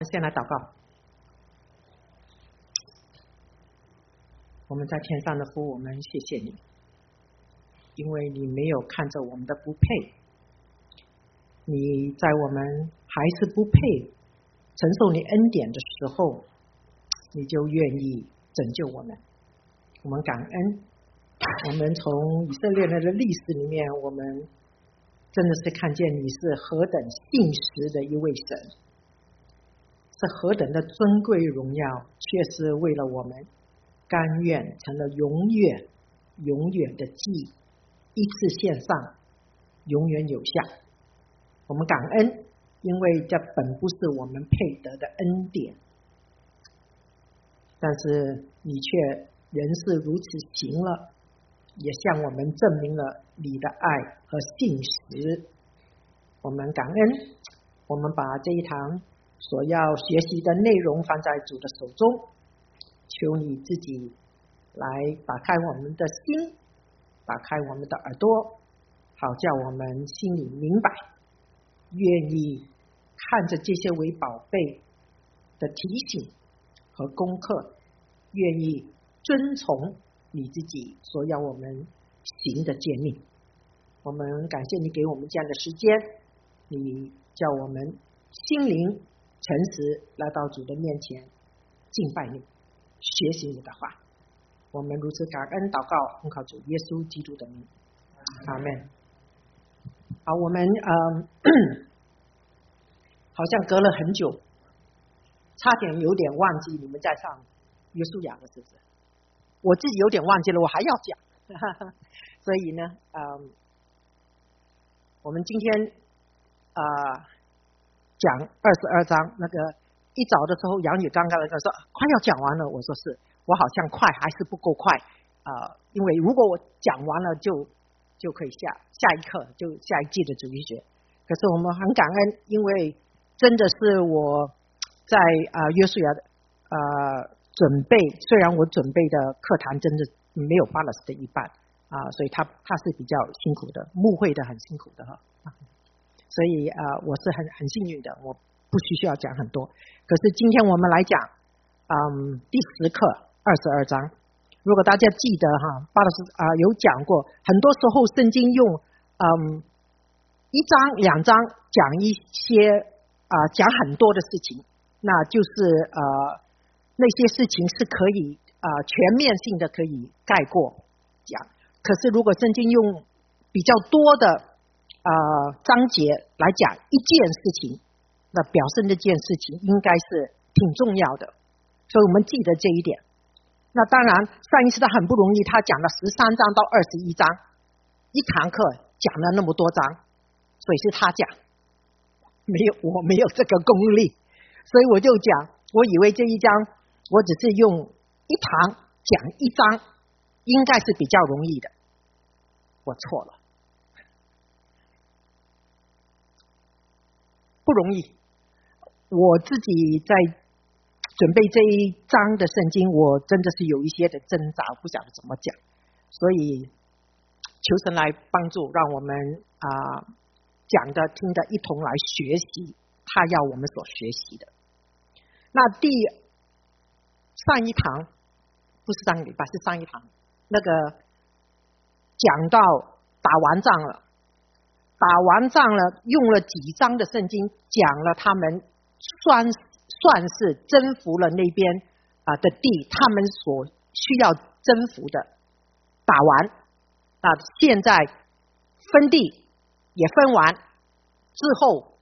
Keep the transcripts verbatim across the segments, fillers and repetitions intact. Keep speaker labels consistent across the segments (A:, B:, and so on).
A: 先来祷告。我们在天上的父，我们谢谢你，因为你没有看着我们的不配，你在我们还是不配承受你恩典的时候，你就愿意拯救我们。我们感恩，我们从以色列人的历史里面，我们真的是看见你是何等信实的一位神，是何等的尊贵荣耀，却是为了我们甘愿成了永远永远的祭，一次献上，永远有效。我们感恩，因为这本不是我们配得的恩典，但是你却仍是如此行了，也向我们证明了你的爱和信实。我们感恩，我们把这一堂所要学习的内容放在主的手中，求你自己来打开我们的心，打开我们的耳朵，好叫我们心里明白，愿意看着这些为宝贝的提醒和功课，愿意遵从你自己所要我们行的诫命。我们感谢你给我们这样的时间，你叫我们心灵诚实来到主的面前敬拜你，学习你的话。我们如此感恩祷告，奉靠主耶稣基督的名，阿们。好，我们呃好像隔了很久，差点有点忘记你们在上约书亚了，是不是？我自己有点忘记了，我还要讲，所以呢，呃，我们今天啊、呃、讲二十二章，那个一早的时候，杨女刚刚来说快要讲完了，我说是，我好像快还是不够快啊、呃，因为如果我讲完了就就可以下下一课就下一季的主日学，可是我们很感恩，因为真的是我在啊、呃、约书亚的呃准备，虽然我准备的课堂真的没有巴勒斯的一半啊、呃，所以他他是比较辛苦的，牧会的很辛苦的哈，所以啊、呃、我是很很幸运的，我不需需要讲很多。可是今天我们来讲嗯第十课二十二章，如果大家记得哈，巴勒斯啊、呃、有讲过，很多时候圣经用嗯一章两章讲一些啊、呃、讲很多的事情，那就是呃那些事情是可以啊、呃、全面性的可以概括讲。可是如果圣经用比较多的啊、呃章节来讲一件事情，那表示那件事情应该是挺重要的，所以我们记得这一点。那当然上一次他很不容易，他讲了十三章到二十一章，一堂课讲了那么多章，所以是他讲，没有我没有这个功力，所以我就讲，我以为这一章我只是用一堂讲一章，应该是比较容易的，我错了，不容易。我自己在准备这一章的圣经，我真的是有一些的挣扎，不晓得怎么讲，所以求神来帮助，让我们啊、呃、讲的听的一同来学习他要我们所学习的。那第上一堂不是上个礼拜，是上一堂那个讲到打完仗了，打完仗了，用了几章的圣经讲了他们算算是征服了那边啊的地，他们所需要征服的打完，那现在分地也分完之后，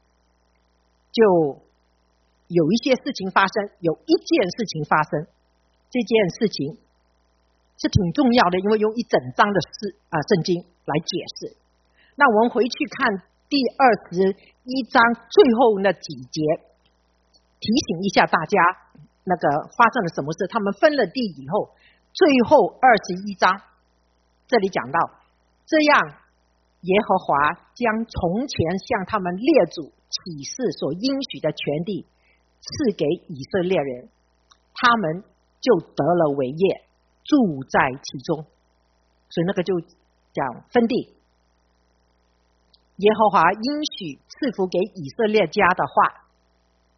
A: 就有一些事情发生，有一件事情发生，这件事情是挺重要的，因为用一整章的事啊圣经来解释。那我们回去看第二十一章最后那几节，提醒一下大家那个发生了什么事。他们分了地以后，最后二十一章这里讲到，这样耶和华将从前向他们列祖起誓所应许的全地赐给以色列人，他们就得了为业，住在其中。所以那个就讲分地。耶和华应许赐福给以色列家的话，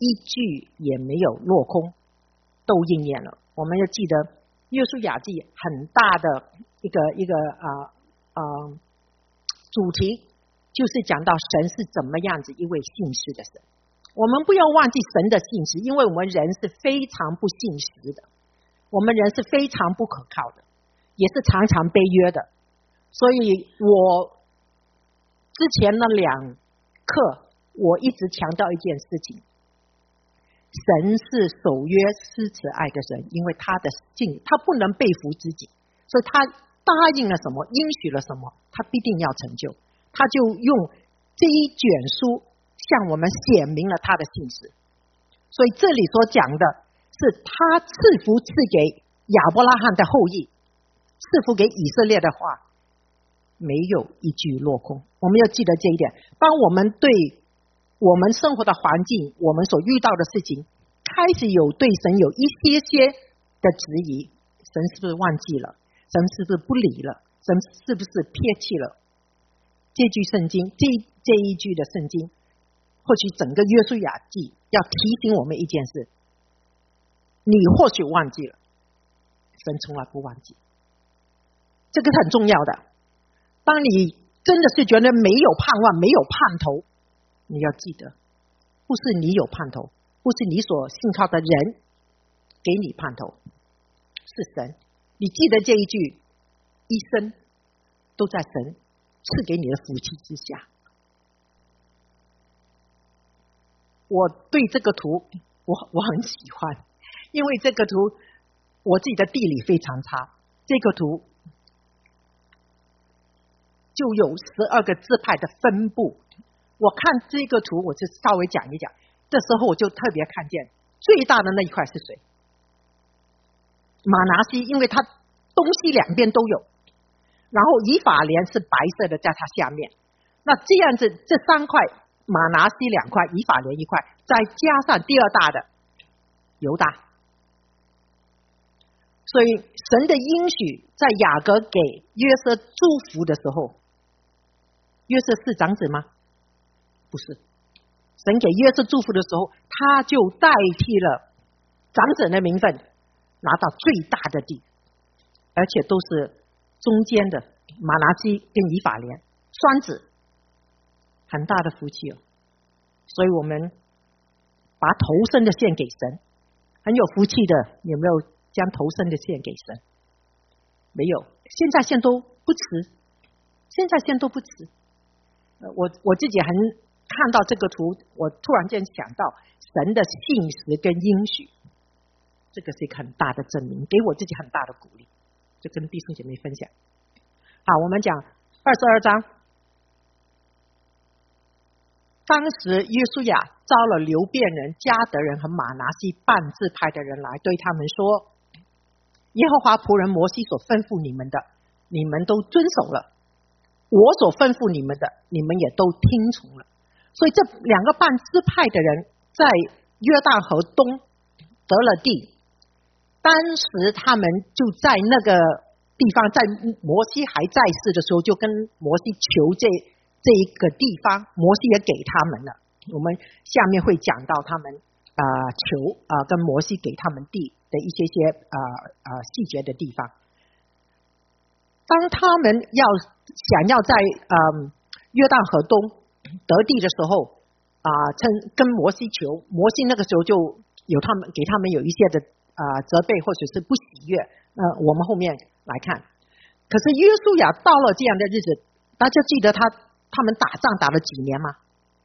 A: 一句也没有落空，都应验了。我们要记得约书亚记很大的一个一个啊啊、呃呃、主题，就是讲到神是怎么样子一位信实的神。我们不要忘记神的信实，因为我们人是非常不信实的，我们人是非常不可靠的，也是常常背约的。所以我之前那两课我一直强调一件事情，神是守约施慈爱的神，因为他的信他不能背负自己，所以他答应了什么，应许了什么，他必定要成就。他就用这一卷书向我们显明了他的信实。所以这里所讲的是他赐福赐给亚伯拉罕的后裔，赐福给以色列的话没有一句落空。我们要记得这一点，当我们对我们生活的环境，我们所遇到的事情开始有对神有一些些的质疑，神是不是忘记了，神是不是不理了，神是不是撇弃了。这句圣经，这这一句的圣经，或许整个约书亚记要提醒我们一件事，你或许忘记了，神从来不忘记，这个是很重要的。当你真的是觉得没有盼望，没有盼头，你要记得，不是你有盼头，不是你所信靠的人给你盼头，是神。你记得这一句，一生都在神赐给你的福气之下。我对这个图我我很喜欢，因为这个图我自己的地理非常差，这个图就有十二个支派的分布。我看这个图我就稍微讲一讲，这时候我就特别看见最大的那一块是谁？马拿西，因为它东西两边都有，然后以法莲是白色的在它下面，那这样子这三块，马拿西两块，以法莲一块，再加上第二大的犹大。所以神的应许在雅各给约瑟祝福的时候，约瑟是长子吗？不是。神给约瑟祝福的时候，他就代替了长子的名分，拿到最大的地，而且都是中间的马拿西跟以法莲双子，很大的福气哦。所以我们把头生的献给神，很有福气的，有没有将头生的献给神？没有，现在献都不迟，现在献都不迟。我我自己很看到这个图，我突然间想到神的信实跟应许，这个是一个很大的证明，给我自己很大的鼓励，就跟弟兄姐妹分享。好，我们讲二十二章。当时约书亚招了流便人、迦得人和马拿西半支派的人来，对他们说：耶和华仆人摩西所吩咐你们的，你们都遵守了；我所吩咐你们的，你们也都听从了。所以这两个半支派的人在约旦河东得了地，当时他们就在那个地方，在摩西还在世的时候，就跟摩西求这这一个地方，摩西也给他们了。我们下面会讲到他们啊、呃、求啊、呃、跟摩西给他们地的一些些啊啊、呃呃、细节的地方。当他们要想要在嗯、呃、约旦河东得地的时候啊、呃，趁跟摩西求，摩西那个时候就有他们给他们有一些的啊、呃、责备或者是不喜悦。那、呃、我们后面来看。可是约书亚到了这样的日子，大家记得他他们打仗打了几年吗？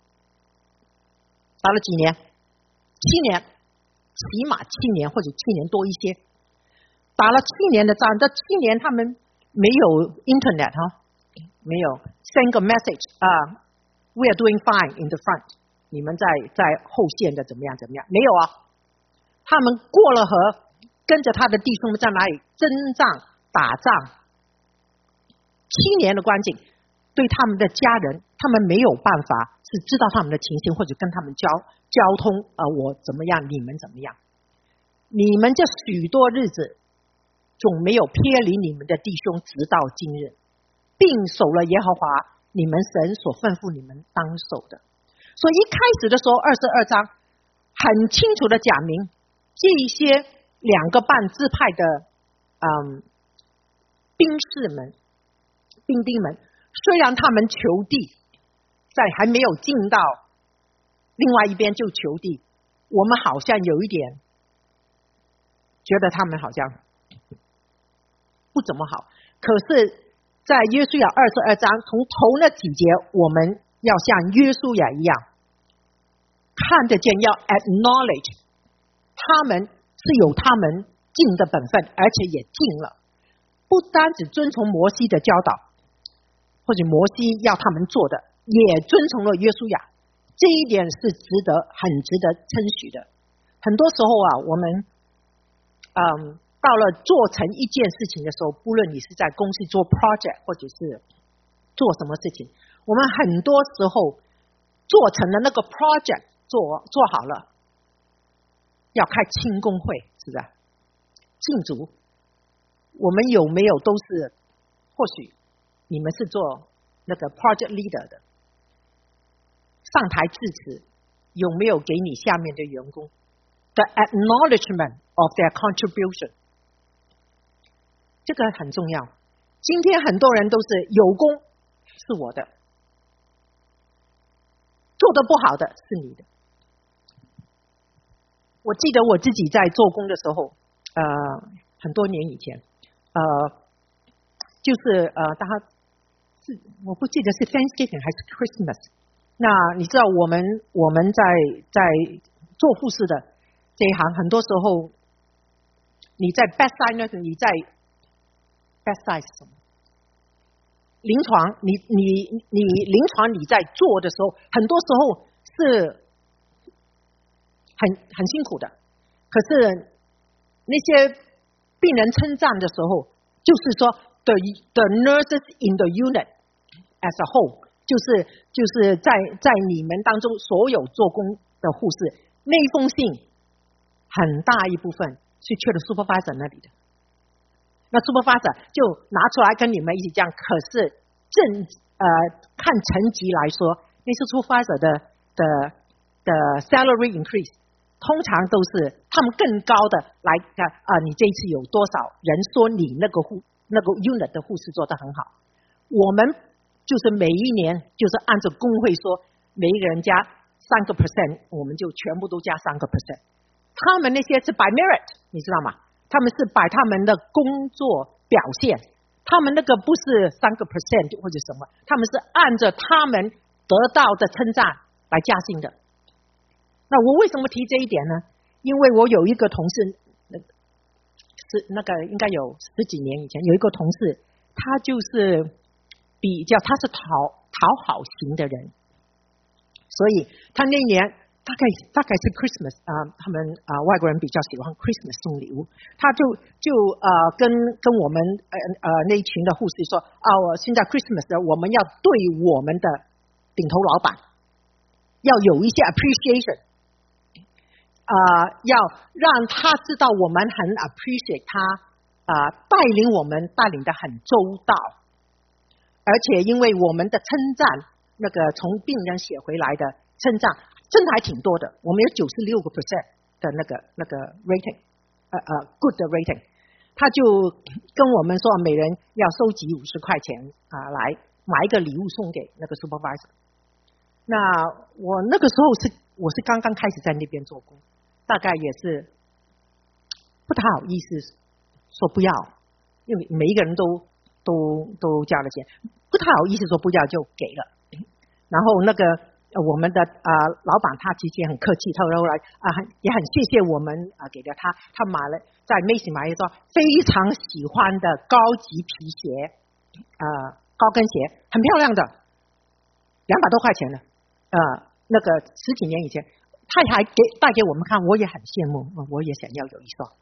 A: 打了几年？七年，起码七年或者七年多一些。打了七年的仗，这七年他们没有 internet 哈，没有 send 个 message 啊、uh, ，we are doing fine in the front， 你们在在后线的怎么样怎么样？没有啊，他们过了河，跟着他的弟兄们在哪里征战打仗，七年的光景。对他们的家人，他们没有办法是知道他们的情形，或者跟他们交交通啊、呃，我怎么样，你们怎么样？你们这许多日子总没有偏离你们的弟兄，直到今日，并守了耶和华你们神所吩咐你们当守的。所以一开始的时候，二十二章很清楚的讲明这一些两个半支派的嗯兵士们、兵丁们，虽然他们求地，在还没有进到另外一边就求地，我们好像有一点觉得他们好像不怎么好。可是在约书亚二十二章从头那几节，我们要像约书亚一样看得见，要 acknowledge 他们是有他们尽的本分，而且也尽了，不单只遵从摩西的教导，或者摩西要他们做的，也遵从了约书亚。这一点是值得很值得称许的。很多时候啊，我们嗯到了做成一件事情的时候，不论你是在公司做 project 或者是做什么事情，我们很多时候做成了那个 project 做做好了，要开庆功会，是不是庆祝？我们有没有都是，或许你们是做那个 project leader 的，上台致辞，有没有给你下面的员工 the acknowledgement of their contribution？ 这个很重要。今天很多人都是有功是我的，做得不好的是你的。我记得我自己在做工的时候，呃，很多年以前，呃，就是呃，大家是我不记得是 Thanksgiving 还是 Christmas。那你知道我们我们在在做护士的这一行，很多时候你在 bedside 呢，你在 bedside 是什么？临床，你你你临床你在做的时候，很多时候是很很辛苦的。可是那些病人称赞的时候，就是说 the the nurses in the unit as a whole。就是就是在在你们当中所有做工的护士，那一封信很大一部分是去了 supervisor 那里的。那 supervisor 就拿出来跟你们一起讲，可是正呃看层级来说，那些 supervisor 的的的 salary increase 通常都是他们更高的来啊、呃、你这一次有多少人说你那个护那个 unit 的护士做得很好，我们就是每一年就是按照工会说，每一个人加三个 percent， 我们就全部都加三个 percent。他们那些是 by merit， 你知道吗？他们是把他们的工作表现，他们那个不是三个 percent 或者什么，他们是按照他们得到的称赞来加薪的。那我为什么提这一点呢？因为我有一个同事，是那个应该有十几年以前有一个同事，他就是比较他是讨讨好型的人，所以他那年大概大概是 Christmas 啊、呃，他们啊、呃、外国人比较喜欢 Christmas 送礼物，他就就呃跟跟我们呃呃那一群的护士说啊，我现在 Christmas 我们要对我们的顶头老板要有一些 appreciation， 啊、呃，要让他知道我们很 appreciate 他啊、呃、带领我们带领得很周到。而且因为我们的称赞，那个从病人写回来的称赞真的还挺多的，我们有九十六个 percent 的那个那个 rating， 呃呃 good 的 rating， 他就跟我们说每人要收集五十块钱啊、呃，来买一个礼物送给那个 supervisor。那我那个时候是我是刚刚开始在那边做工，大概也是不太好意思说不要，因为每一个人都。都都交了钱，不太好意思说不要就给了。然后那个我们的啊、呃、老板他其实也很客气，他后来啊、呃、也很谢谢我们啊、呃、给了他，他买了在 Macy 买一双非常喜欢的高级皮鞋，呃高跟鞋，很漂亮的，两百多块钱的，呃那个十几年以前，他还给带给我们看，我也很羡慕，我也想要有一双。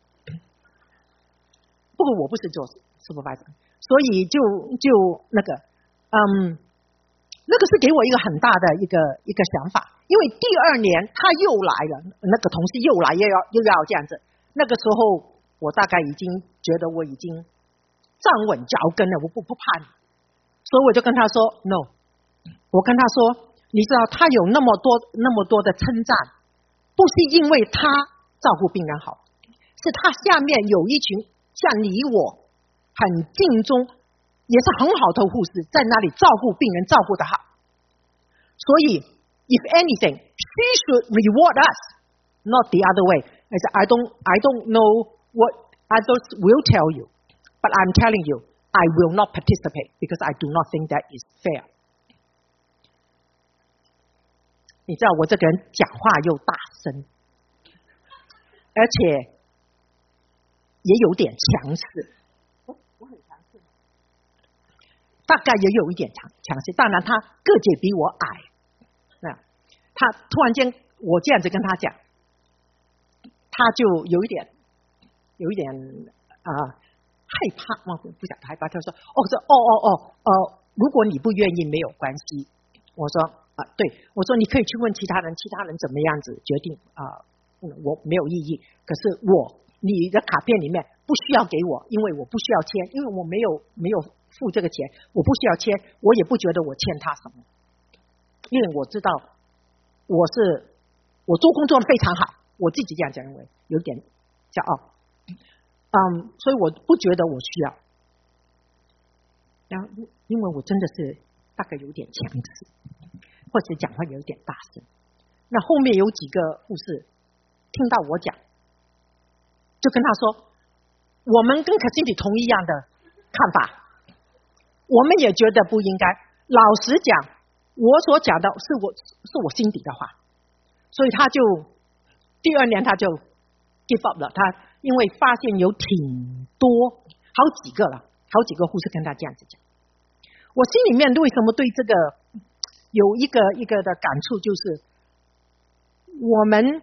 A: 不过我不是做 supervisor。所以就就那个，嗯，那个是给我一个很大的一个一个想法，因为第二年他又来了，那个同事又来又要又要这样子，那个时候我大概已经觉得我已经站稳脚跟了，我不不怕你，所以我就跟他说 no， 我跟他说，你知道他有那么多那么多的称赞， 不是因为他照顾病人好，是他下面有一群像你我很尽忠也是很好的护士在那里照顾病人，照顾得好。所以 if anything she should reward us, not the other way. I don't, I don't know what others will tell you, but I'm telling you I will not participate because I do not think that is fair. 你知道我这个人讲话又大声，而且也有点强势。我很强势，大概也有一点强强势。当然他个子比我矮，那他突然间我这样子跟他讲，他就有一点有一点啊、呃、害怕，我不想害怕。他说：“哦，说哦哦哦呃，如果你不愿意没有关系。”我说：“啊、呃，对，我说你可以去问其他人，其他人怎么样子决定啊、呃，我没有异议。可是我你的卡片里面不需要给我，因为我不需要签，因为我没有没有付这个钱，我不需要签，我也不觉得我欠他什么，因为我知道我是我做工作的非常好，我自己这样讲，认为有点骄傲。”嗯，所以我不觉得我需要，然后因为我真的是大概有点强势，或者讲话有点大声。那后面有几个护士听到我讲，就跟他说：“我们跟可心里同一样的看法，我们也觉得不应该。老实讲，我所讲的是我是我心底的话。”所以他就第二年他就 give up 了，他。因为发现有挺多好几个了，好几个护士跟他这样子讲，我心里面为什么对这个有一个一个的感触，就是我们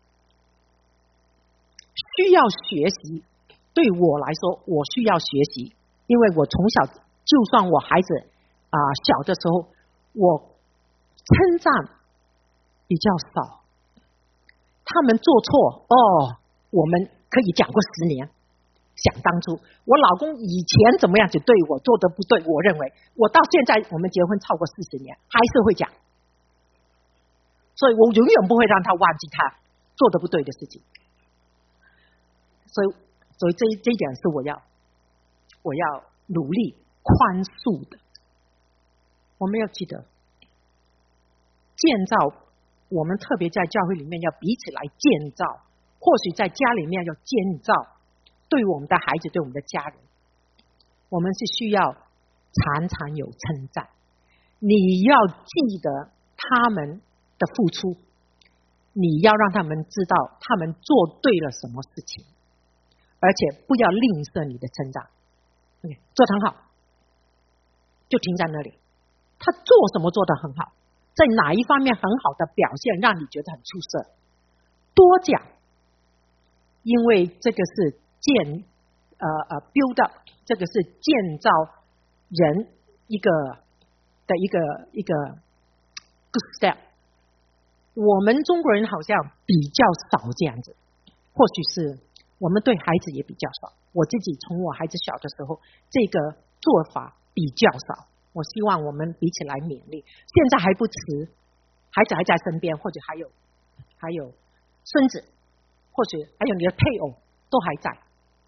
A: 需要学习。对我来说，我需要学习，因为我从小就算我孩子啊、呃、小的时候，我称赞比较少，他们做错哦，我们可以讲过十年。想当初我老公以前怎么样子对我做的不对，我认为我到现在我们结婚超过四十年还是会讲，所以我永远不会让他忘记他做的不对的事情。所以所以这这一点是我要我要努力宽恕的。我们要记得建造，我们特别在教会里面要彼此来建造，或许在家里面要建造，对我们的孩子，对我们的家人，我们是需要常常有称赞。你要记得他们的付出，你要让他们知道他们做对了什么事情，而且不要吝啬你的称赞。OK， 做得很好，就停在那里。他做什么做得很好，在哪一方面很好的表现让你觉得很出色，多讲，因为这个是建呃呃 build up， 这个是建造人一个的一个一个 good step。我们中国人好像比较少这样子，或许是我们对孩子也比较少。我自己从我孩子小的时候，这个做法比较少。我希望我们彼此来勉励，现在还不迟，孩子还在身边，或者还有还有孙子，或许还有你的配偶都还在，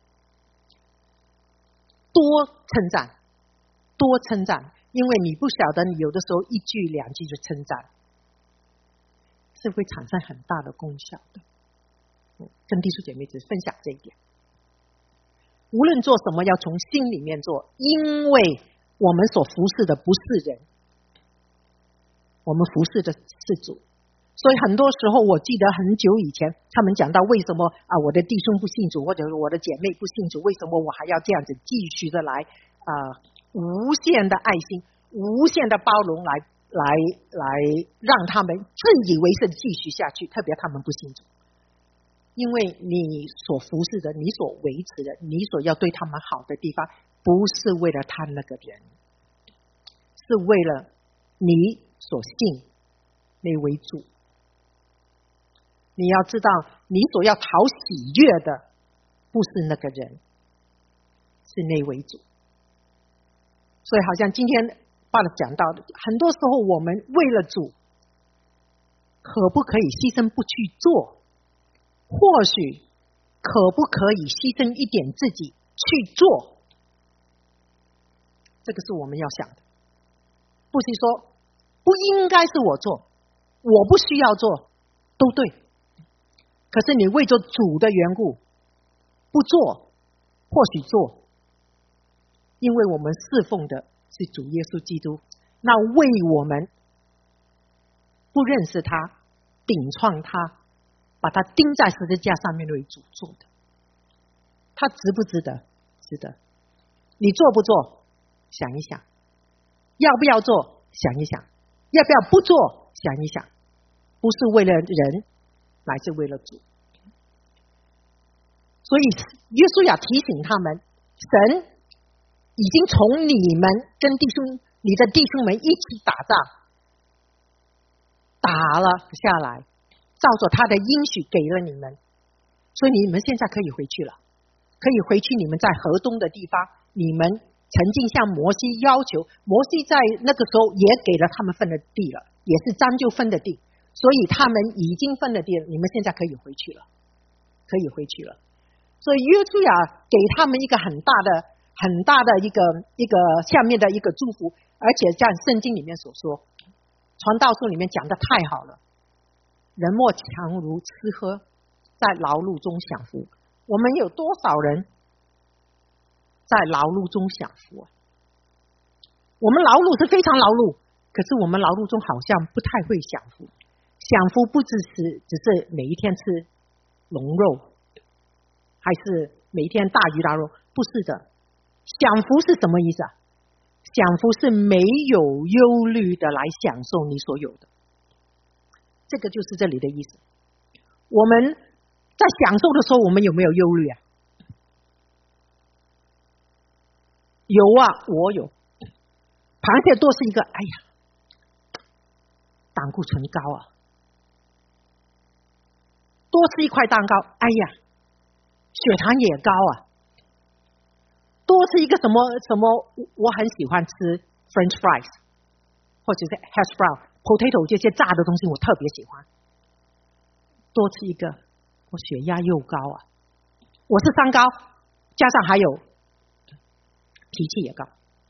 A: 多称赞，多称赞，因为你不晓得，你有的时候一句两句就称赞，是会产生很大的功效的。跟弟兄姐妹只分享这一点，无论做什么要从心里面做，因为我们所服侍的不是人，我们服侍的是主。所以很多时候我记得很久以前他们讲到为什么啊我的弟兄不信主，或者我的姐妹不信主，为什么我还要这样子继续的来啊、呃、无限的爱心，无限的包容，来来来让他们自以为是继续下去，特别他们不信主。因为你所服侍的，你所维持的，你所要对他们好的地方，不是为了他那个人，是为了你所信那为主。你要知道，你所要讨喜悦的不是那个人，是那为主。所以好像今天爸爸讲到的，很多时候我们为了主，可不可以牺牲不去做？ 或许可不可以牺牲一点自己去做？这个是我们要想的，不是说不应该是我做，我不需要做，都对。可是你为着主的缘故不做，或许做，因为我们侍奉的是主耶稣基督，那为我们不认识他、顶撞他、把他钉在十字架上面为主做的，他值不值得？值得。你做不做？想一想。要不要做？想一想。要不要不做？想一想。不是为了人，乃是为了主。所以约书亚提醒他们，神已经从你们跟弟兄、你的弟兄们一起打仗，打了下来，照着他的应许给了你们，所以你们现在可以回去了，可以回去你们在河东的地方。你们曾经向摩西要求，摩西在那个时候也给了他们分的地了，也是将就分的地，所以他们已经分了地了，你们现在可以回去了，可以回去了。所以约书亚给他们一个很大的、很大的一个一个下面的一个祝福，而且像圣经里面所说，传道书里面讲的太好了，人莫强如吃喝，在劳碌中享福。我们有多少人在劳碌中享福啊？我们劳碌是非常劳碌，可是我们劳碌中好像不太会享福。享福不只是只是每一天吃龙肉，还是每一天大鱼大肉，不是的。享福是什么意思啊？享福是没有忧虑的来享受你所有的，这个就是这里的意思。我们在享受的时候，我们有没有忧虑啊？有啊，我有。螃蟹多是一个，哎呀，胆固醇高啊。多吃一块蛋糕，哎呀，血糖也高啊。多吃一个什么什么，我很喜欢吃 French fries 或者是 hash brown potato 这些炸的东西，我特别喜欢。多吃一个，我血压又高啊。我是三高，加上还有脾气也高。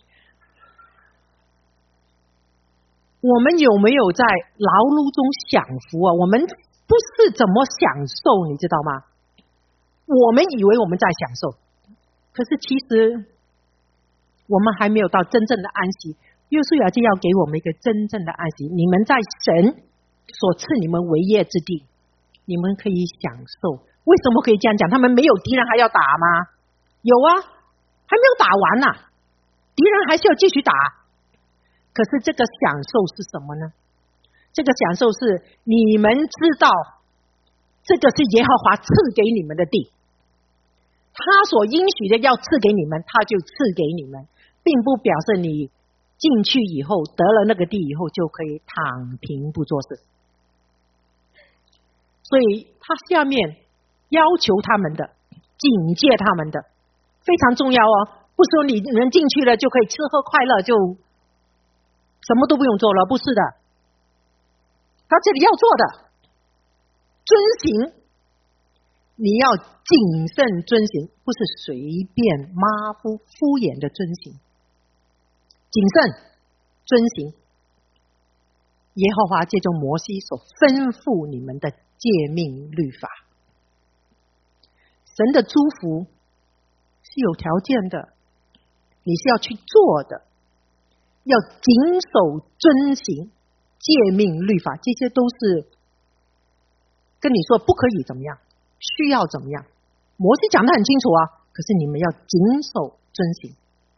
A: 我们有没有在劳碌中享福啊？我们不是怎么享受，你知道吗？我们以为我们在享受，可是其实我们还没有到真正的安息。约书亚就要给我们一个真正的安息。你们在神所赐你们为业之地，你们可以享受。为什么可以这样讲？他们没有敌人还要打吗？有啊，还没有打完呢、啊，敌人还是要继续打。可是这个享受是什么呢？这个享受是你们知道这个是耶和华赐给你们的地，他所应许的要赐给你们，他就赐给你们，并不表示你进去以后得了那个地以后就可以躺平不做事。所以他下面要求他们的、警戒他们的非常重要哦，不是说你们进去了就可以吃喝快乐，就什么都不用做了，不是的。他这里要做的遵行，你要谨慎遵行，不是随便马虎敷衍的遵行。谨慎遵行耶和华借着摩西所吩咐你们的诫命律法。神的祝福是有条件的，你是要去做的，要谨守遵行诫命律法，这些都是跟你说不可以怎么样，需要怎么样。摩西讲得很清楚啊，可是你们要谨守遵行，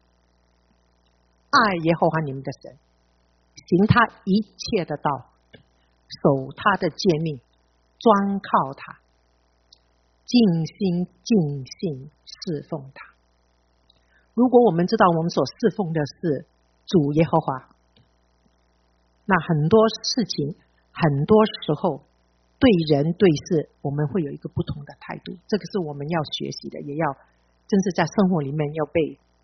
A: 爱耶和华你们的神，行他一切的道，守他的诫命，专靠他，尽心尽性侍奉他。如果我们知道我们所侍奉的是主耶和华，那很多事情很多时候对人对事我们会有一个不同的态度，这个是我们要学习的，也要真是在生活里面要被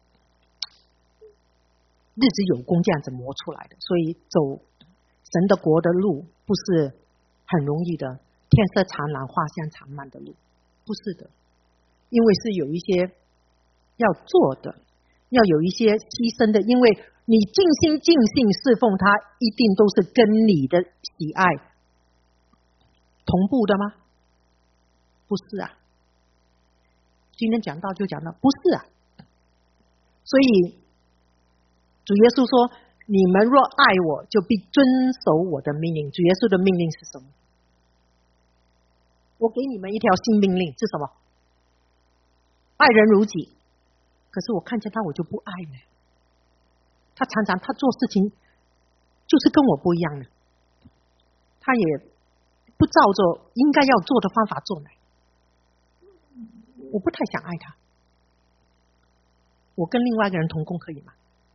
A: 日子有功这样子磨出来的。所以走神的国的路不是很容易的，条天色常蓝花香常漫的路，不是的，因为是有一些要做的，要有一些牺牲的，因为你尽心尽性侍奉他，一定都是跟你的喜爱同步的吗？不是啊，今天讲到就讲到，不是啊。所以主耶稣说，你们若爱我，就必遵守我的命令。主耶稣的命令是什么？我给你们一条新命令，是什么？爱人如己。可是我看见他，我就不爱了。他常常他做事情就是跟我不一样的，他也不照着应该要做的方法做来。我不太想爱他。我跟另外一个人同工可以吗？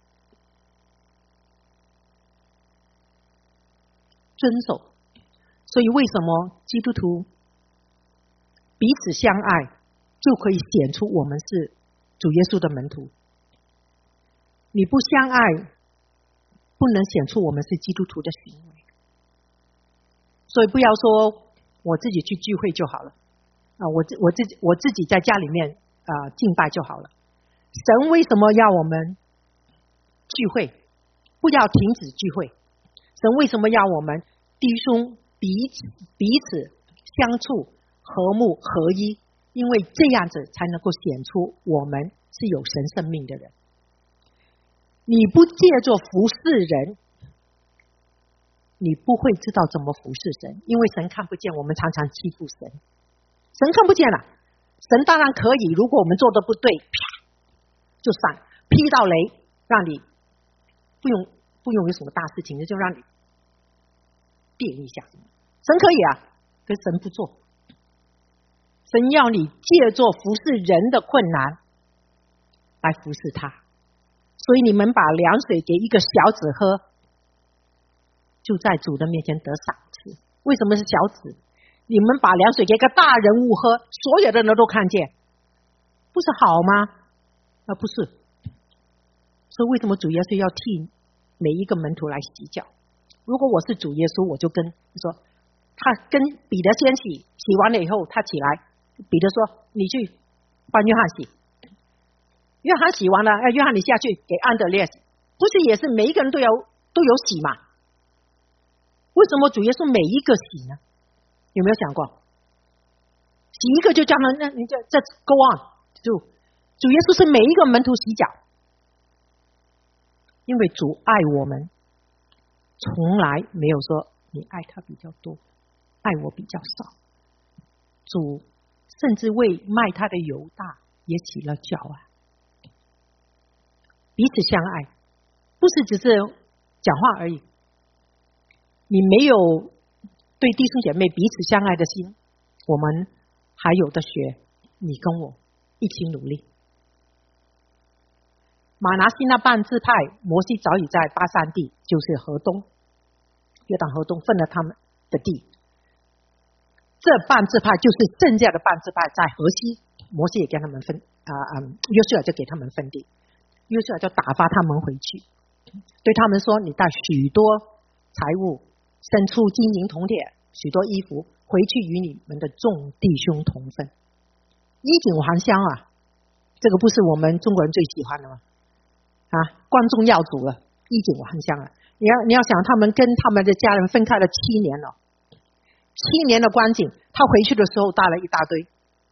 A: 遵守。所以为什么基督徒彼此相爱，就可以显出我们是主耶稣的门徒？你不相爱，不能显出我们是基督徒的行为。所以不要说我自己去聚会就好了啊，我自我自己我自己在家里面啊敬拜就好了。神为什么要我们聚会？不要停止聚会。神为什么要我们弟兄彼此彼此相处和睦合一？因为这样子才能够显出我们是有神生命的人。你不借着服侍人，你不会知道怎么服侍神，因为神看不见，我们常常欺负神。神看不见了，神当然可以，如果我们做的不对，啪就闪，劈到雷，让你不用不用有什么大事情，就让你电一下。神可以啊，可是神不做。神要你借着服侍人的困难来服侍他。所以你们把凉水给一个小子喝，就在主的面前得赏赐。为什么是小子？你们把凉水给个大人物喝，所有的人都看见，不是好吗？啊，不是。所以为什么主耶稣要替每一个门徒来洗脚？如果我是主耶稣，我就跟说，他跟彼得先洗，洗完了以后他起来，彼得说你去帮约翰洗，约翰洗完了，哎，约翰你下去给安德烈洗，不是也是每一个人都有都有洗嘛？为什么主耶稣每一个洗呢？有没有想过？洗一个就叫他，那你就再 go on， 就主耶稣是每一个门徒洗脚，因为主爱我们，从来没有说你爱他比较多，爱我比较少。主甚至为卖他的犹大也洗了脚啊！彼此相爱，不是只是讲话而已。你没有对弟兄姐妹彼此相爱的心，我们还有的学。你跟我一起努力。马拿西那半支派，摩西早已在巴山地，就是河东约旦河东分了他们的地。这半支派就是剩下的半支派在河西，摩西也跟他们分啊啊，约书亚就给他们分地，约书亚就打发他们回去，对他们说：“你带许多财物、牲畜、金银铜铁、许多衣服回去，与你们的众弟兄同分。”衣锦还乡啊，这个不是我们中国人最喜欢的吗？啊，光宗耀祖了，衣锦还乡啊！你要你要想，他们跟他们的家人分开了七年了。七年的光景，他回去的时候带了一大堆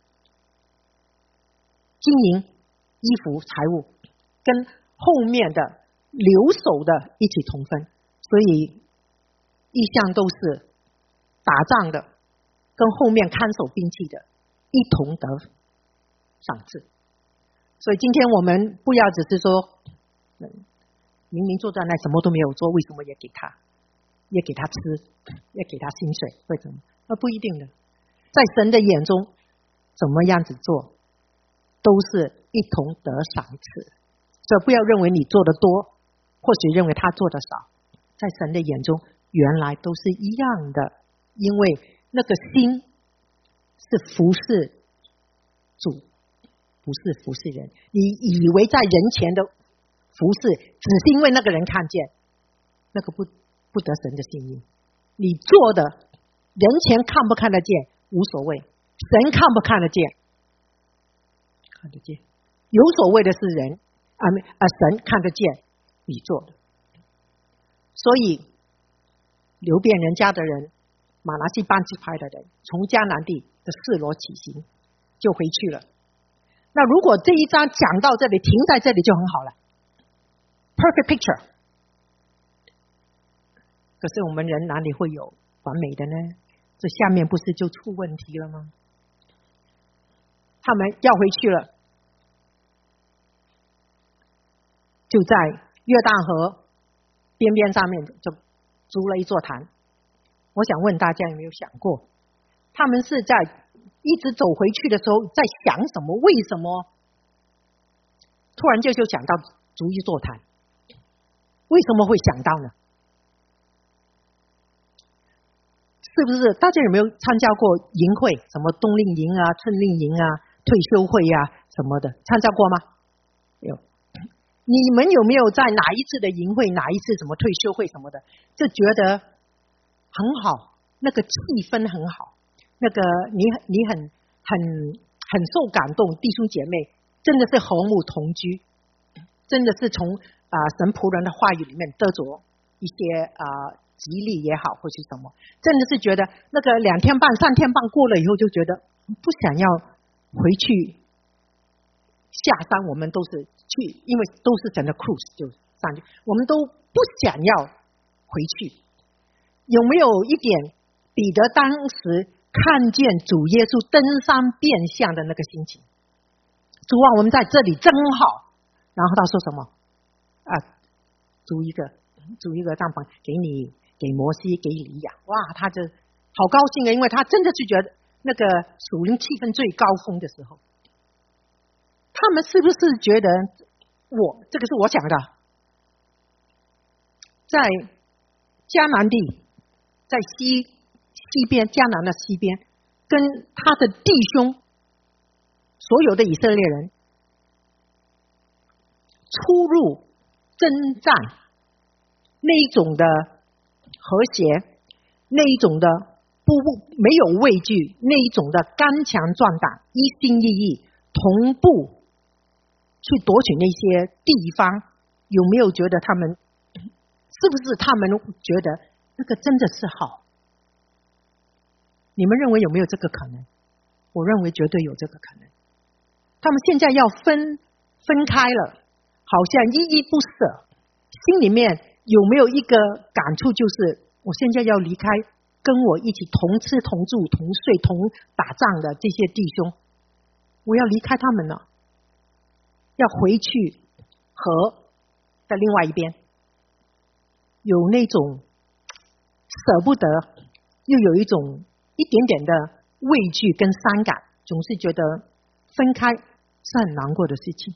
A: 金银衣服财物，跟后面的留守的一起同分，所以一向都是打仗的跟后面看守兵器的一同得赏赐。所以今天我们不要只是说明明坐在那什么都没有做，为什么也给他也给他吃，也给他薪水，为什么？那不一定的。在神的眼中，怎么样子做，都是一同得赏赐。所以不要认为你做的多，或许认为他做的少，在神的眼中，原来都是一样的。因为那个心是服侍主，不是服侍人。你以为在人前的服侍，只是因为那个人看见，那个不不得神的心意。你做的人前看不看得见无所谓，神看不看得见？看得见。有所谓的是人啊，啊，神看得见你做的。所以流便人家的人，马拿西半支派的人，从迦南地的示罗起行，就回去了。那如果这一章讲到这里，停在这里就很好了 ，perfect picture。可是我们人哪里会有完美的呢？这下面不是就出问题了吗？他们要回去了，就在约旦河边边上面就筑了一座坛。我想问大家有没有想过，他们是在一直走回去的时候在想什么？为什么突然就就想到筑一座坛？为什么会想到呢？是不是大家有没有参加过营会？什么冬令营啊、春令营啊、退休会啊什么的，参加过吗？有。你们有没有在哪一次的营会、哪一次什么退休会什么的，就觉得很好，那个气氛很好，那个你你很很很受感动，弟兄姐妹真的是和睦同居，真的是从啊、呃、神仆人的话语里面得着一些啊。呃吉利也好或是什么，真的是觉得那个两天半三天半过了以后，就觉得不想要回去下山。我们都是去，因为都是神的 cruise 就上去，我们都不想要回去。有没有一点彼得当时看见主耶稣登山变相的那个心情？主啊，我们在这里真好。然后他说什么啊？租一个租一个帐篷给你，给摩西，给以利亚。哇，他就好高兴啊，因为他真的是觉得那个属灵气氛最高峰的时候。他们是不是觉得我这个是我讲的，在迦南地，在西西边迦南的西边，跟他的弟兄所有的以色列人出入征战那一种的和谐，那一种的不没有畏惧，那一种的刚强壮胆，一心一意同步去夺取那些地方。有没有觉得他们是不是他们觉得那个真的是好？你们认为有没有这个可能？我认为绝对有这个可能。他们现在要分分开了，好像依依不舍，心里面有没有一个感触，就是我现在要离开跟我一起同吃同住同睡同打仗的这些弟兄，我要离开他们了，要回去河的另外一边。有那种舍不得，又有一种一点点的畏惧跟伤感，总是觉得分开是很难过的事情。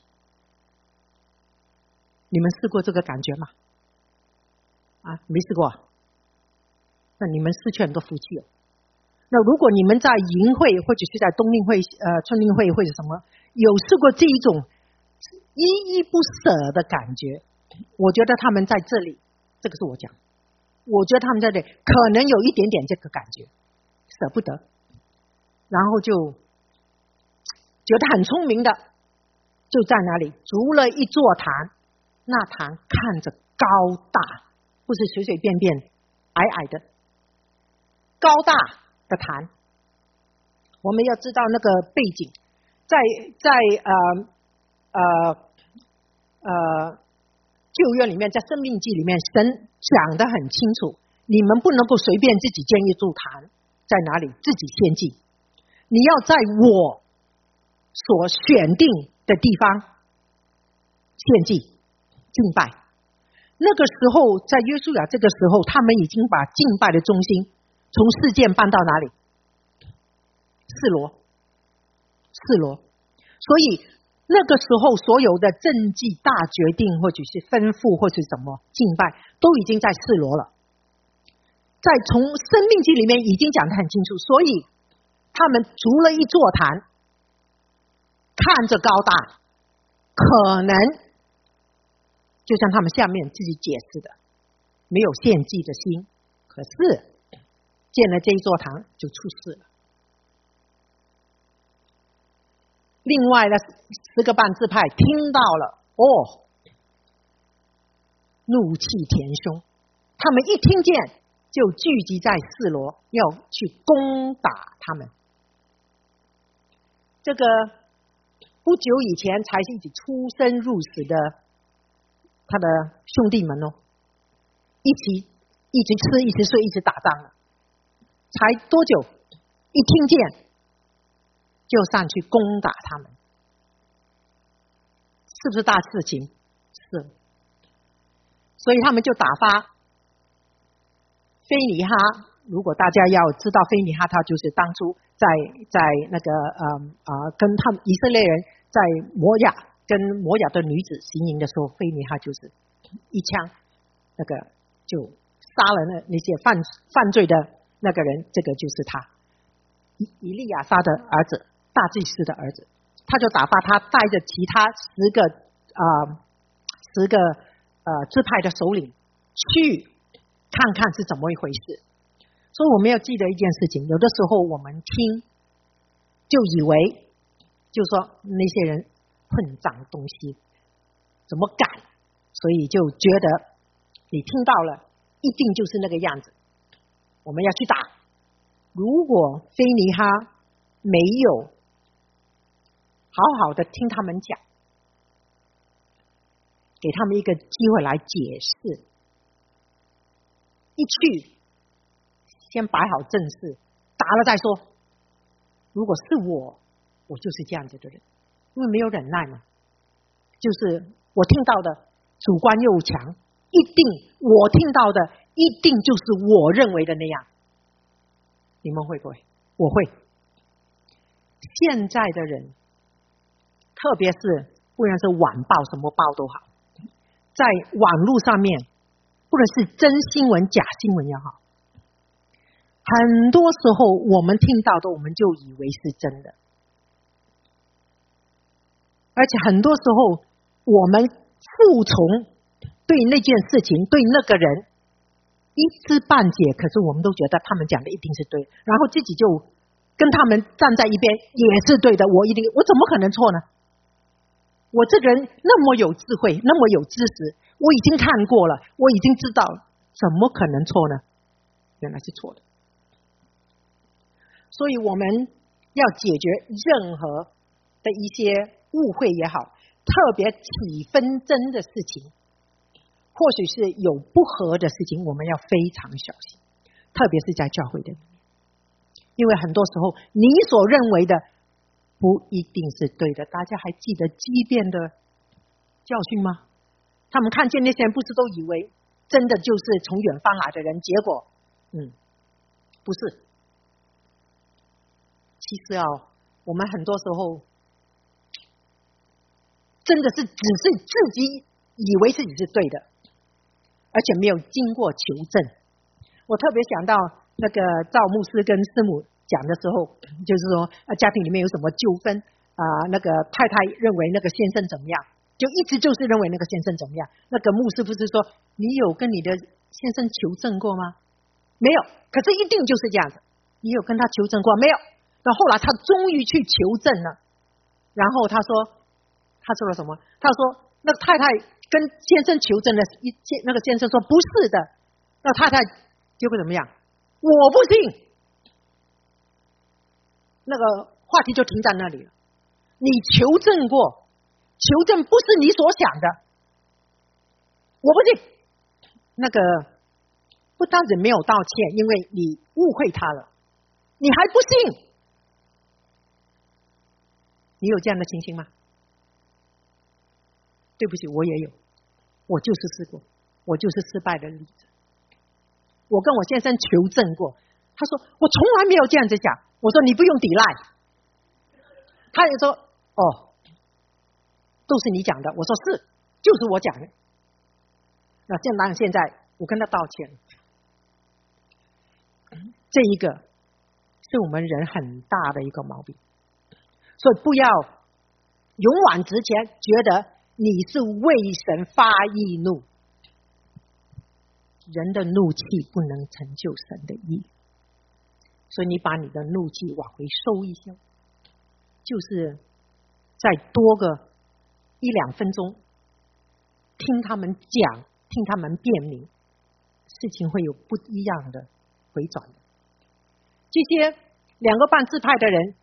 A: 你们试过这个感觉吗？啊，没试过啊？那你们失去很多福气哦。那如果你们在营会或者是在冬令会、呃春令会或者什么，有试过这一种依依不舍的感觉，我觉得他们在这里，这个是我讲，我觉得他们在这里可能有一点点这个感觉，舍不得，然后就觉得很聪明的，就在那里筑了一座坛，那坛看着高大，不是随随便便矮矮的，高大的坛。我们要知道那个背景，在在呃呃呃旧约里面，在申命记里面，神讲得很清楚，你们不能够随便自己建一座坛，在哪里自己献祭，你要在我所选定的地方献祭敬拜。那个时候在约书亚这个时候，他们已经把敬拜的中心从示剑搬到哪里？示罗，示罗。所以那个时候所有的政绩大决定或者是吩咐或是什么敬拜都已经在示罗了，在从申命记里面已经讲得很清楚。所以他们筑了一座坛，看着高大，可能就像他们下面自己解释的，没有献祭的心。可是建了这一座堂就出事了。另外的十个半支派听到了，哦，怒气填胸，他们一听见就聚集在示罗，要去攻打他们。这个不久以前才是一起出生入死的他的兄弟们哦，一起一直吃一直睡一直打仗了，才多久一听见就上去攻打他们，是不是大事情？是。所以他们就打发菲尼哈。如果大家要知道菲尼哈，他就是当初在在那个呃呃跟他们以色列人在摩亚跟摩亚的女子行营的时候，菲尼哈就是一枪那个就杀了那那些犯犯罪的那个人，这个就是他以以利亚撒的儿子，大祭司的儿子。他就打发他带着其他十个啊、呃、十个呃支派的首领去看看是怎么一回事。所以我们要记得一件事情，有的时候我们听就以为就说那些人混账东西怎么敢，所以就觉得你听到了一定就是那个样子，我们要去打。如果菲尼哈没有好好的听他们讲，给他们一个机会来解释，一去先摆好阵势，打了再说。如果是我，我就是这样子的人，因为没有忍耐嘛。就是我听到的主观又强，一定我听到的一定就是我认为的那样。你们会不会？我会。现在的人，特别是不论是晚报什么报都好，在网络上面，不论是真新闻假新闻也好，很多时候我们听到的我们就以为是真的，而且很多时候我们服从对那件事情对那个人一知半解，可是我们都觉得他们讲的一定是对，然后自己就跟他们站在一边也是对的，我一定我怎么可能错呢？我这个人那么有智慧，那么有知识，我已经看过了，我已经知道，怎么可能错呢？原来是错的。所以我们要解决任何的一些误会也好，特别起纷争的事情，或许是有不合的事情，我们要非常小心，特别是在教会的里面，因为很多时候你所认为的不一定是对的。大家还记得畸变的教训吗？他们看见那些人不是都以为真的就是从远方来的人，结果嗯不是。其实啊，我们很多时候真的是只是自己以为自己是对的，而且没有经过求证。我特别想到那个赵牧师跟师母讲的时候，就是说家庭里面有什么纠纷啊、呃，那个太太认为那个先生怎么样，就一直就是认为那个先生怎么样。那个牧师不是说你有跟你的先生求证过吗？没有，可是一定就是这样子。你有跟他求证过没有？那后来他终于去求证了，然后他说他说了什么？他说那个太太跟先生求证了，一那个先生说不是的，那太太结果怎么样？我不信。那个话题就停在那里了。你求证过，求证不是你所想的，我不信。那个不单止没有道歉，因为你误会他了，你还不信。你有这样的情形吗？对不起，我也有，我就是试过，我就是失败的例子。我跟我先生求证过，他说我从来没有这样子讲，我说你不用抵赖，他也说哦，都是你讲的，我说是，就是我讲的。那现当然现在我跟他道歉，这一个是我们人很大的一个毛病。所以不要勇往直前，觉得你是为神发义怒。人的怒气不能成就神的义。 所以你把你的怒气往回收一下，就是再多个一两分钟听他们讲，听他们辩明，事情会有不一样的回转的。这些两个半支派的人，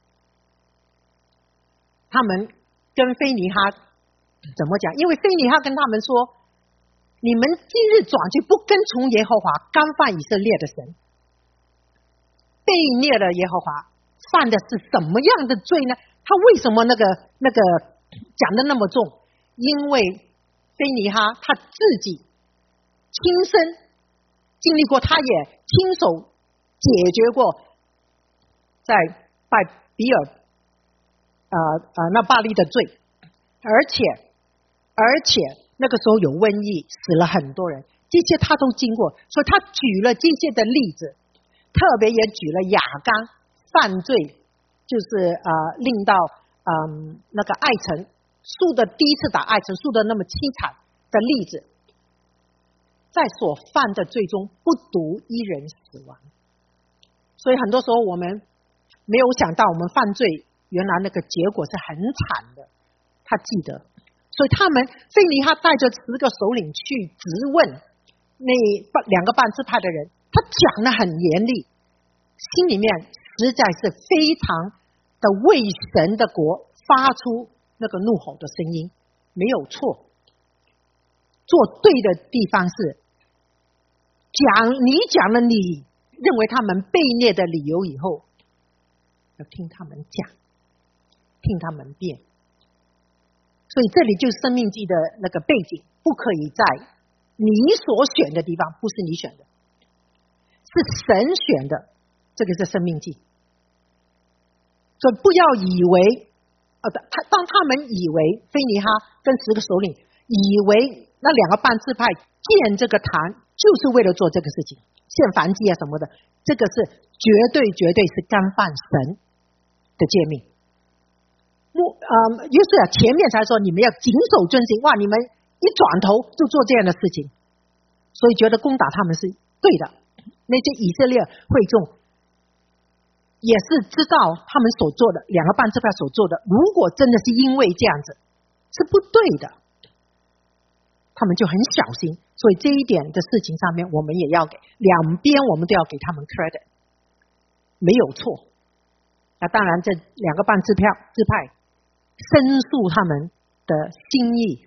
A: 他们跟菲尼哈怎么讲？因为菲尼哈跟他们说，你们今日转去不跟从耶和华，干犯以色列的神，背逆了耶和华，犯的是什么样的罪呢？他为什么那个那个讲的那么重？因为菲尼哈他自己亲身经历过，他也亲手解决过在拜比尔呃呃那巴利的罪，而且而且那个时候有瘟疫，死了很多人，这些他都经过，所以他举了这些的例子，特别也举了亚干犯罪，就是呃令到嗯那个爱城输的第一次打爱城输的那么凄惨的例子，在所犯的罪中不独一人死亡。所以很多时候我们没有想到我们犯罪原来那个结果是很惨的，他记得，所以他们菲尼哈带着十个首领去质问那两个半支派的人，他讲得很严厉，心里面实在是非常的为神的国发出那个怒吼的声音，没有错。做对的地方是讲，你讲了你认为他们悖逆的理由以后，要听他们讲，听他们辩。所以这里就是生命记的那个背景，不可以在你所选的地方，不是你选的，是神选的，这个是生命记。所以不要以为呃，他当他们以为菲尼哈跟十个首领以为那两个半支派建这个坛就是为了做这个事情，献燔祭啊什么的，这个是绝对绝对是干犯神的诫命。呃，约书亚前面才说你们要谨守遵行，哇，你们一转头就做这样的事情，所以觉得攻打他们是对的。那些以色列会众也是知道他们所做的，两个半支派所做的，如果真的是因为这样子是不对的，他们就很小心。所以这一点的事情上面，我们也要给两边，我们都要给他们 credit， 没有错。那当然，这两个半支派支派申诉他们的心意。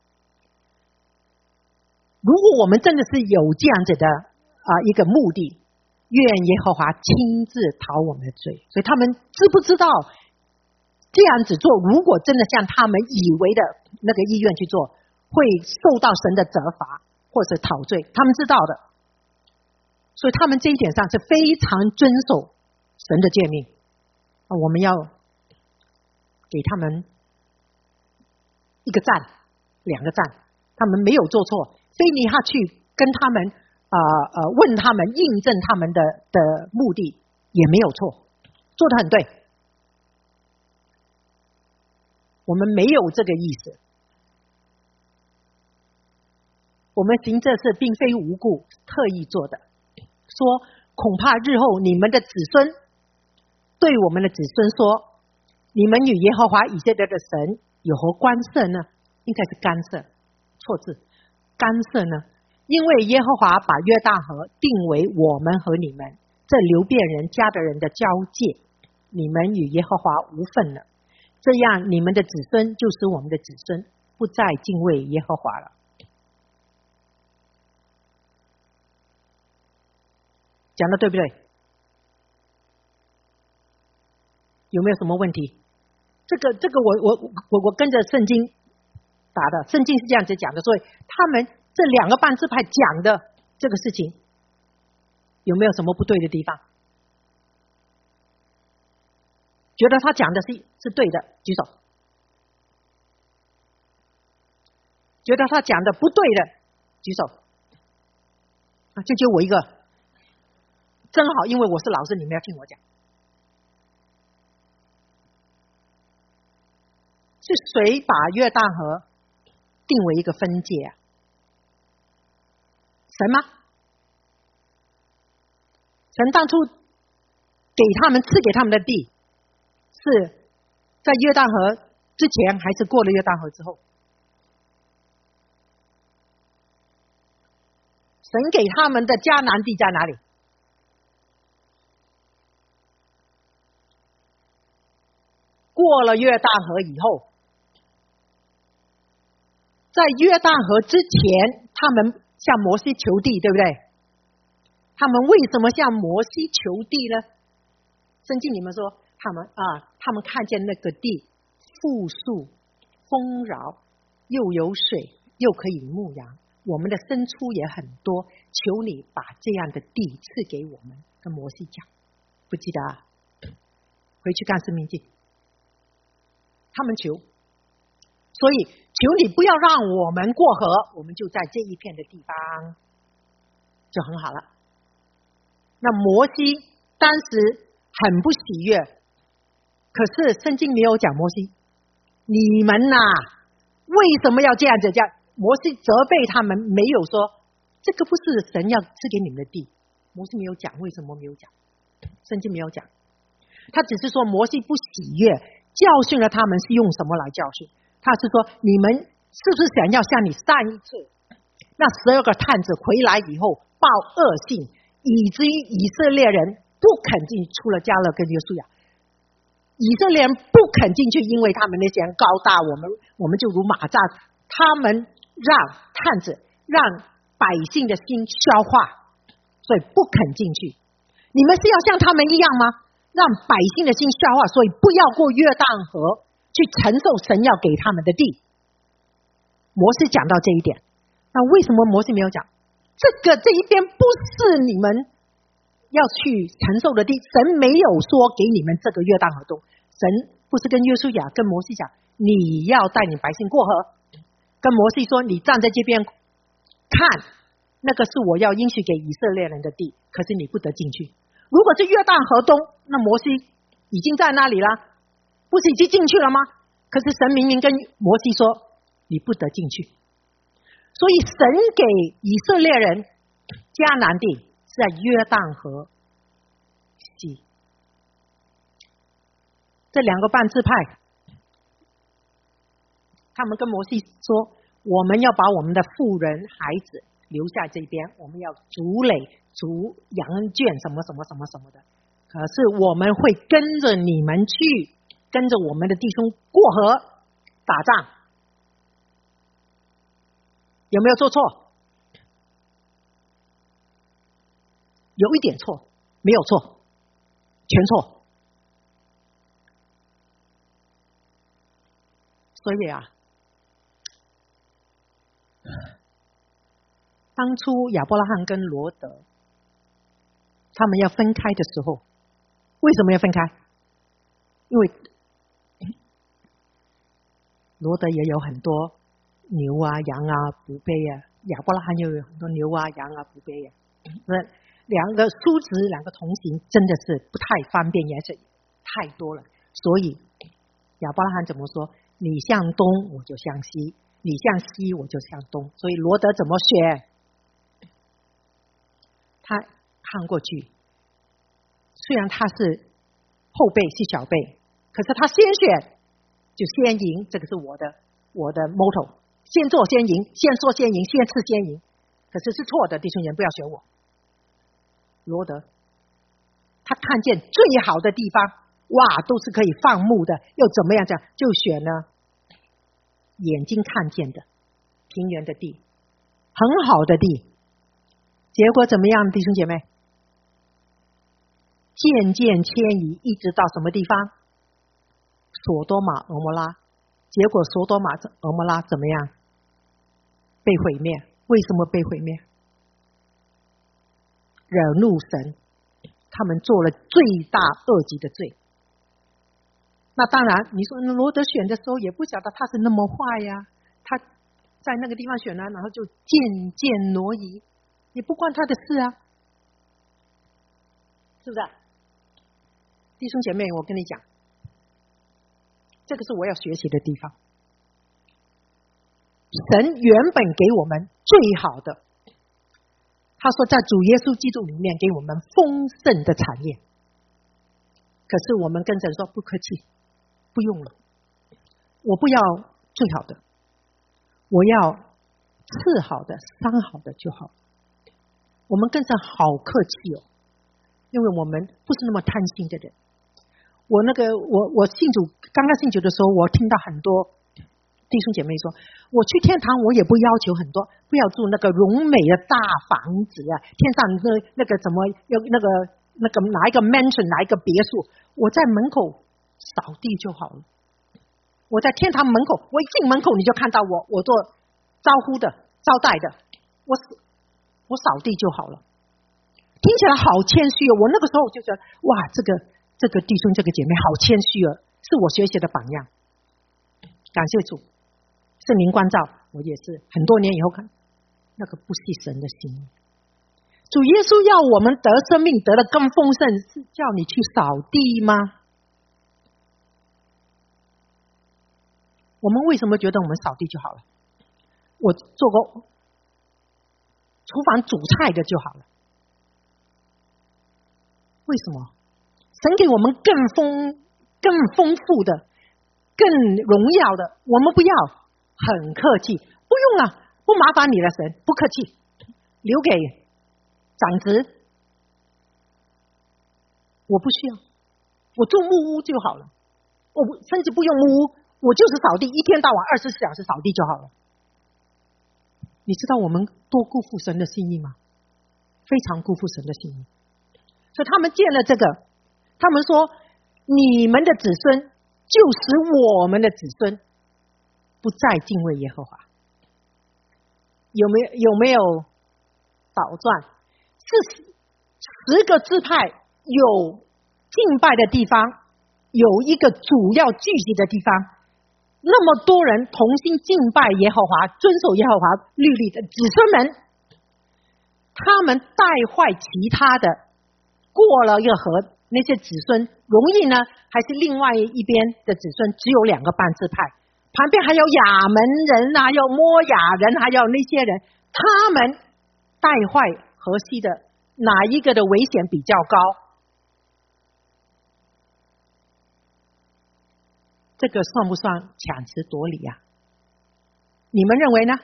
A: 如果我们真的是有这样子的啊、呃、一个目的，愿耶和华亲自讨我们的罪。所以他们知不知道这样子做，如果真的像他们以为的那个意愿去做，会受到神的责罚或者讨罪，他们知道的。所以他们这一点上是非常遵守神的诫命。我们要给他们一个赞，两个赞，他们没有做错。菲尼哈去跟他们呃呃问他们，印证他们的的目的也没有错，做得很对。我们没有这个意思，我们行这事并非无故特意做的，说恐怕日后你们的子孙对我们的子孙说，你们与耶和华以色列的神有何关涉呢？应该是干涉，错字，干涉呢？因为耶和华把约旦河定为我们和你们这流便人迦得人的交界，你们与耶和华无分了。这样你们的子孙就是我们的子孙，不再敬畏耶和华了。讲的对不对？有没有什么问题？这个这个我我我我跟着圣经答的，圣经是这样子讲的，所以他们这两个半支派讲的这个事情有没有什么不对的地方？觉得他讲的是是对的，举手。觉得他讲的不对的，举手。啊，就就我一个，真好，因为我是老师，你们要听我讲。是谁把约旦河定为一个分界啊？神吗？神当初给他们赐给他们的地，是在约旦河之前还是过了约旦河之后？神给他们的迦南地在哪里？过了约旦河以后，在约旦河之前，他们向摩西求地，对不对？他们为什么向摩西求地呢？圣经里面说，他们啊，他们看见那个地富庶、丰饶，又有水，又可以牧羊，我们的牲畜也很多，求你把这样的地赐给我们。跟摩西讲，不记得啊？回去看申命记。他们求，所以求你不要让我们过河，我们就在这一片的地方就很好了。那摩西当时很不喜悦，可是圣经没有讲摩西，你们呐、啊，为什么要这样子？这样摩西责备他们，没有说这个不是神要赐给你们的地。摩西没有讲，为什么没有讲？圣经没有讲，他只是说摩西不喜悦。教训了他们是用什么来教训？他是说你们是不是想要像你上一次那十二个探子回来以后报恶信，以至于以色列人不肯进，出了迦勒跟约书亚，以色列人不肯进去，因为他们那些人高大，我们我们就如马蚱，他们让探子让百姓的心消化，所以不肯进去。你们是要像他们一样吗？让百姓的心消化，所以不要过约旦河去承受神要给他们的地。摩西讲到这一点，那为什么摩西没有讲这个这一边不是你们要去承受的地？神没有说给你们这个约旦河东，神不是跟约书亚跟摩西讲你要带你百姓过河，跟摩西说你站在这边看，那个是我要应许给以色列人的地，可是你不得进去。如果是约旦河东，那摩西已经在那里了，不是已经进去了吗？可是神明明跟摩西说你不得进去，所以神给以色列人迦南地是在约旦河西。这两个半支派，他们跟摩西说我们要把我们的妇人孩子留下这边，我们要筑垒筑羊圈什么什么什么什么的，可是我们会跟着你们去，跟着我们的弟兄过河打仗，有没有做错？有一点错，没有错，全错。所以啊，当初亚伯拉罕跟罗德他们要分开的时候，为什么要分开？因为罗德也有很多牛啊羊啊仆婢啊，亚伯拉罕又有很多牛啊羊啊仆婢啊，那两个叔侄两个同行真的是不太方便，也是太多了。所以亚伯拉罕怎么说？你向东我就向西，你向西我就向东。所以罗德怎么选？他看过去，虽然他是后辈是小辈，可是他先选就先赢，这个是我的我的 motto， 先做先赢，先说先赢，先吃先赢。可是是错的，弟兄人不要选我。罗德他看见最好的地方，哇，都是可以放牧的，又怎么样讲，就选呢眼睛看见的平原的地，很好的地。结果怎么样，弟兄姐妹？渐渐迁移，一直到什么地方？索多玛俄摩拉。结果索多玛俄摩拉怎么样？被毁灭。为什么被毁灭？惹怒神，他们做了最大恶极的罪。那当然你说罗德选的时候也不晓得他是那么坏呀，他在那个地方选了，然后就渐渐挪移，也不关他的事啊，是不是？弟兄姐妹，我跟你讲，这个是我要学习的地方。神原本给我们最好的，他说在主耶稣基督里面给我们丰盛的产业， 可是我们跟神说不客气，不用了，我不要最好的，我要次好的、三好的就好。我们跟神好客气哦，因为我们不是那么贪心的人。我那个我我信主刚刚信主的时候，我听到很多弟兄姐妹说，我去天堂我也不要求很多，不要住那个荣美的大房子啊，天上那那个怎么有那个那个哪一个 mansion 哪一个别墅，我在门口扫地就好了。我在天堂门口，我一进门口你就看到我，我做招呼的、招待的，我我扫地就好了。听起来好谦虚哦，我那个时候就觉得哇，这个这个弟兄这个姐妹好谦虚哦，是我学习的榜样。感谢主，圣灵光照，我也是很多年以后看，那个不是神的心意。主耶稣要我们得生命，得的更丰盛，是叫你去扫地吗？我们为什么觉得我们扫地就好了？我做过厨房煮菜的就好了。为什么？神给我们更丰、更丰富的、更荣耀的，我们不要，很客气，不用了，不麻烦你了，神不客气，留给长子，我不需要，我住木屋就好了，我甚至不用木屋，我就是扫地，一天到晚二十四小时扫地就好了。你知道我们多辜负神的心意吗？非常辜负神的心意。所以他们见了这个，他们说你们的子孙就使我们的子孙不再敬畏耶和华。有没有有没有倒转？是十个支派有敬拜的地方，有一个主要聚集的地方，那么多人同心敬拜耶和华，遵守耶和华律例的子孙们，他们带坏其他的，过了一个河，那些子孙容易呢，还是另外一边的子孙只有两个半支派，旁边还有亚门人啊，还有摩亚人，还有那些人，他们带坏河西的，哪一个的危险比较高？这个算不算强词夺理啊？你们认为呢？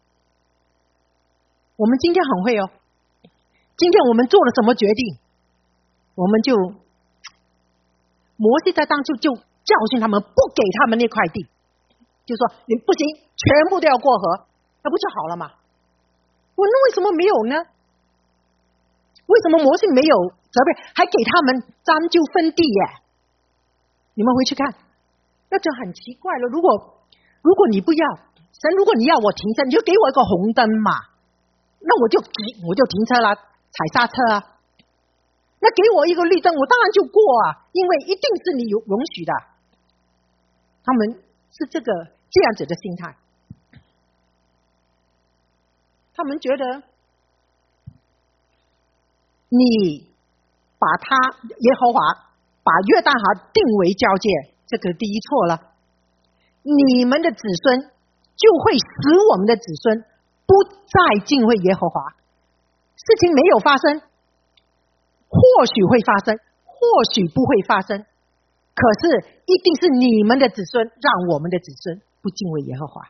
A: 我们今天很会哦，今天我们做了什么决定，我们就摩西在当初就教训他们，不给他们那块地，就说你不行，全部都要过河，那不就好了吗？我那为什么没有呢？为什么摩西没有责备，还给他们沾就分地耶？你们回去看，那就很奇怪了。如果如果你不要神，如果你要我停车，你就给我一个红灯嘛，那我就我就停车啦，踩刹车啊。那给我一个绿灯，我当然就过啊，因为一定是你有容许的。他们是这个这样子的心态，他们觉得你把他耶和华把约旦河定为交界，这个第一错了。你们的子孙就会使我们的子孙不再敬畏耶和华。事情没有发生，或许会发生，或许不会发生，可是一定是你们的子孙让我们的子孙不敬畏耶和华。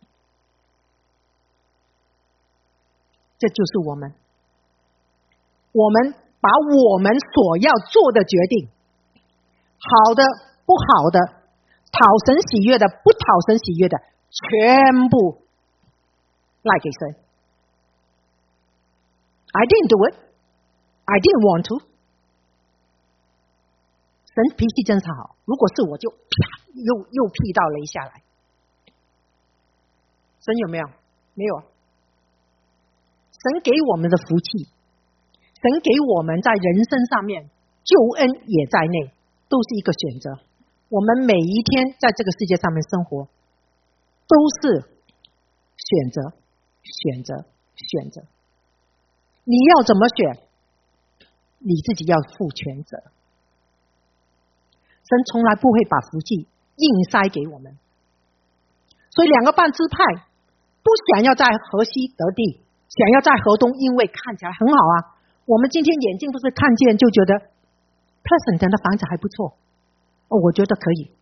A: 这就是我们我们把我们所要做的决定，好的不好的，讨神喜悦的不讨神喜悦的，全部赖给神。 I didn't do it, I didn't want to。 神脾气真是好，如果是我就啪又又劈到雷下来。神有没有？没有。神给我们的福气，神给我们在人生上面救恩也在内，都是一个选择。我们每一天在这个世界上面生活，都是选择选择选择。你要怎么选，你自己要负全责。神从来不会把福气硬塞给我们，所以两个半支派不想要在河西得地，想要在河东，因为看起来很好啊。我们今天眼睛不是看见就觉得 Pleasanton 的房子还不错，哦，我觉得可以，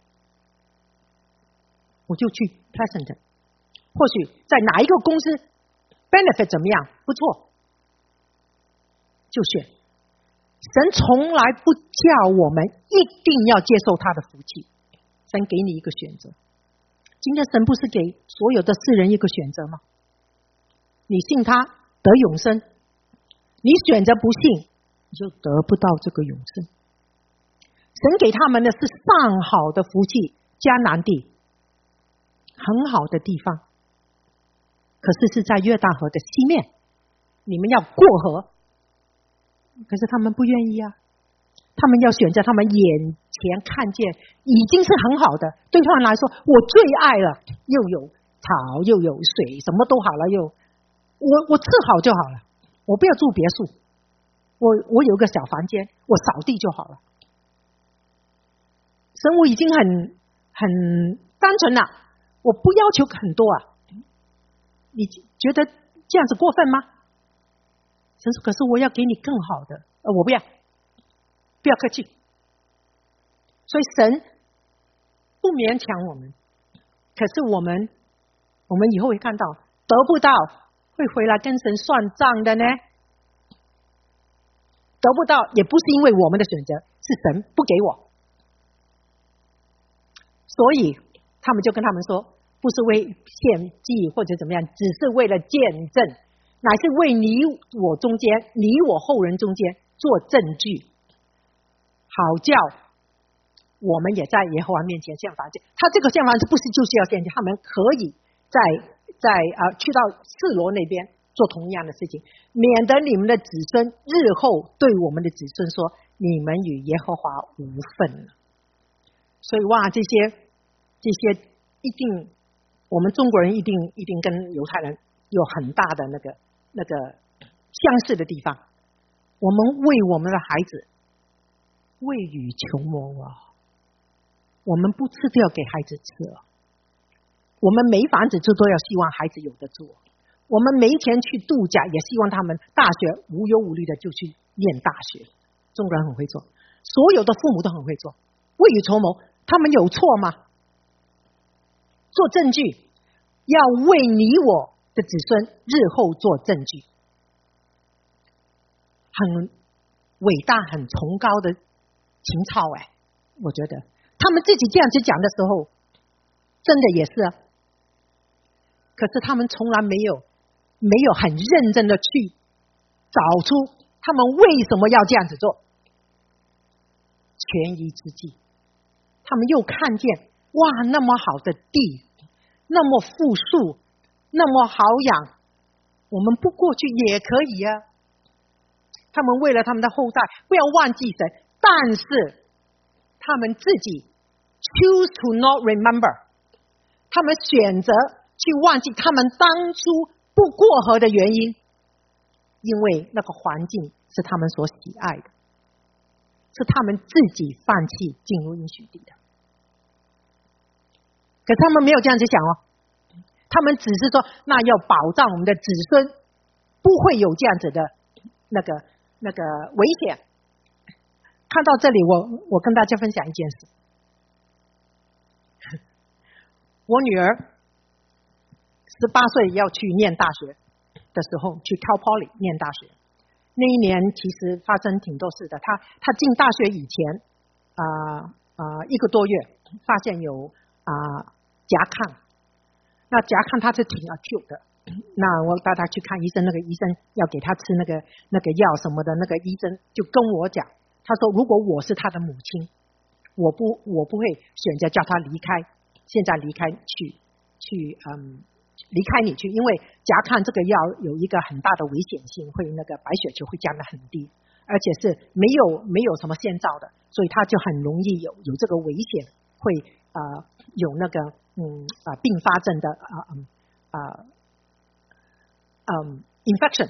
A: 我就去 Pleasanton。或许在哪一个公司 benefit 怎么样不错，就选。神从来不叫我们一定要接受他的福气，神给你一个选择。今天神不是给所有的世人一个选择吗？你信他得永生，你选择不信，你就得不到这个永生。神给他们的是上好的福气，迦南地很好的地方，可是是在约旦河的西面，你们要过河，可是他们不愿意啊。他们要选择他们眼前看见已经是很好的，对他们来说我最爱了，又有草又有水，什么都好了，又我我治好就好了，我不要住别墅，我我有个小房间，我扫地就好了。生活已经很很单纯了，我不要求很多啊。你觉得这样子过分吗？神说可是我要给你更好的，呃，我不要，不要客气。所以神不勉强我们，可是我们我们以后会看到得不到会回来跟神算账的呢。得不到也不是因为我们的选择，是神不给我。所以他们就跟他们说，不是为献祭或者怎么样，只是为了见证，乃是为你我中间你我后人中间做证据，好叫我们也在耶和华面前献燔祭。他这个献燔祭不是就是要献祭，他们可以在在呃去到示罗那边做同样的事情，免得你们的子孙日后对我们的子孙说，你们与耶和华无分了。所以哇，这些这些一定，我们中国人一定一定跟犹太人有很大的那个那个相似的地方。我们为我们的孩子未雨绸缪啊，我们不吃都要给孩子吃啊，我们没房子住都要希望孩子有的住，我们没钱去度假也希望他们大学无忧无虑的就去念大学。中国人很会做，所有的父母都很会做，未雨绸缪，他们有错吗？做证据，要为你我的子孙日后做证据，很伟大很崇高的情操哎，我觉得他们自己这样子讲的时候真的也是啊，可是他们从来没有没有很认真的去找出他们为什么要这样子做，权宜之计。他们又看见哇，那么好的地，那么富庶，那么好养，我们不过去也可以啊。他们为了他们的后代不要忘记神，但是他们自己 choose to not remember， 他们选择去忘记他们当初不过河的原因，因为那个环境是他们所喜爱的，是他们自己放弃进入应许地的。可是他们没有这样子想哦，他们只是说那要保障我们的子孙不会有这样子的那个那个危险。看到这里，我我跟大家分享一件事。我女儿十八岁要去念大学的时候，去 Cal Poly 念大学。那一年其实发生挺多事的。她她进大学以前啊啊、呃呃、一个多月，发现有啊、呃、甲亢。那甲亢她是挺 acute 的。那我带她去看医生，那个医生要给她吃那个那个药什么的，那个医生就跟我讲，他说如果我是她的母亲，我不我不会选择叫她离开，现在离开去去嗯。离开你去，因为甲亢这个药有一个很大的危险性，会那个白血球会降得很低，而且是没有没有什么先兆的，所以它就很容易有有这个危险，会呃有那个嗯啊、呃、并发症的啊嗯啊嗯 infection，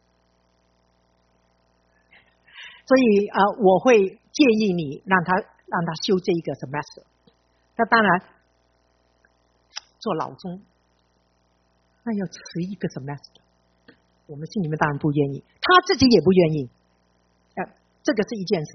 A: 所以啊、呃、我会建议你让他让他修这一个 semester。那当然做老中。那要迟一个 semester， 我们心里面当然不愿意，他自己也不愿意。呃，这个是一件事。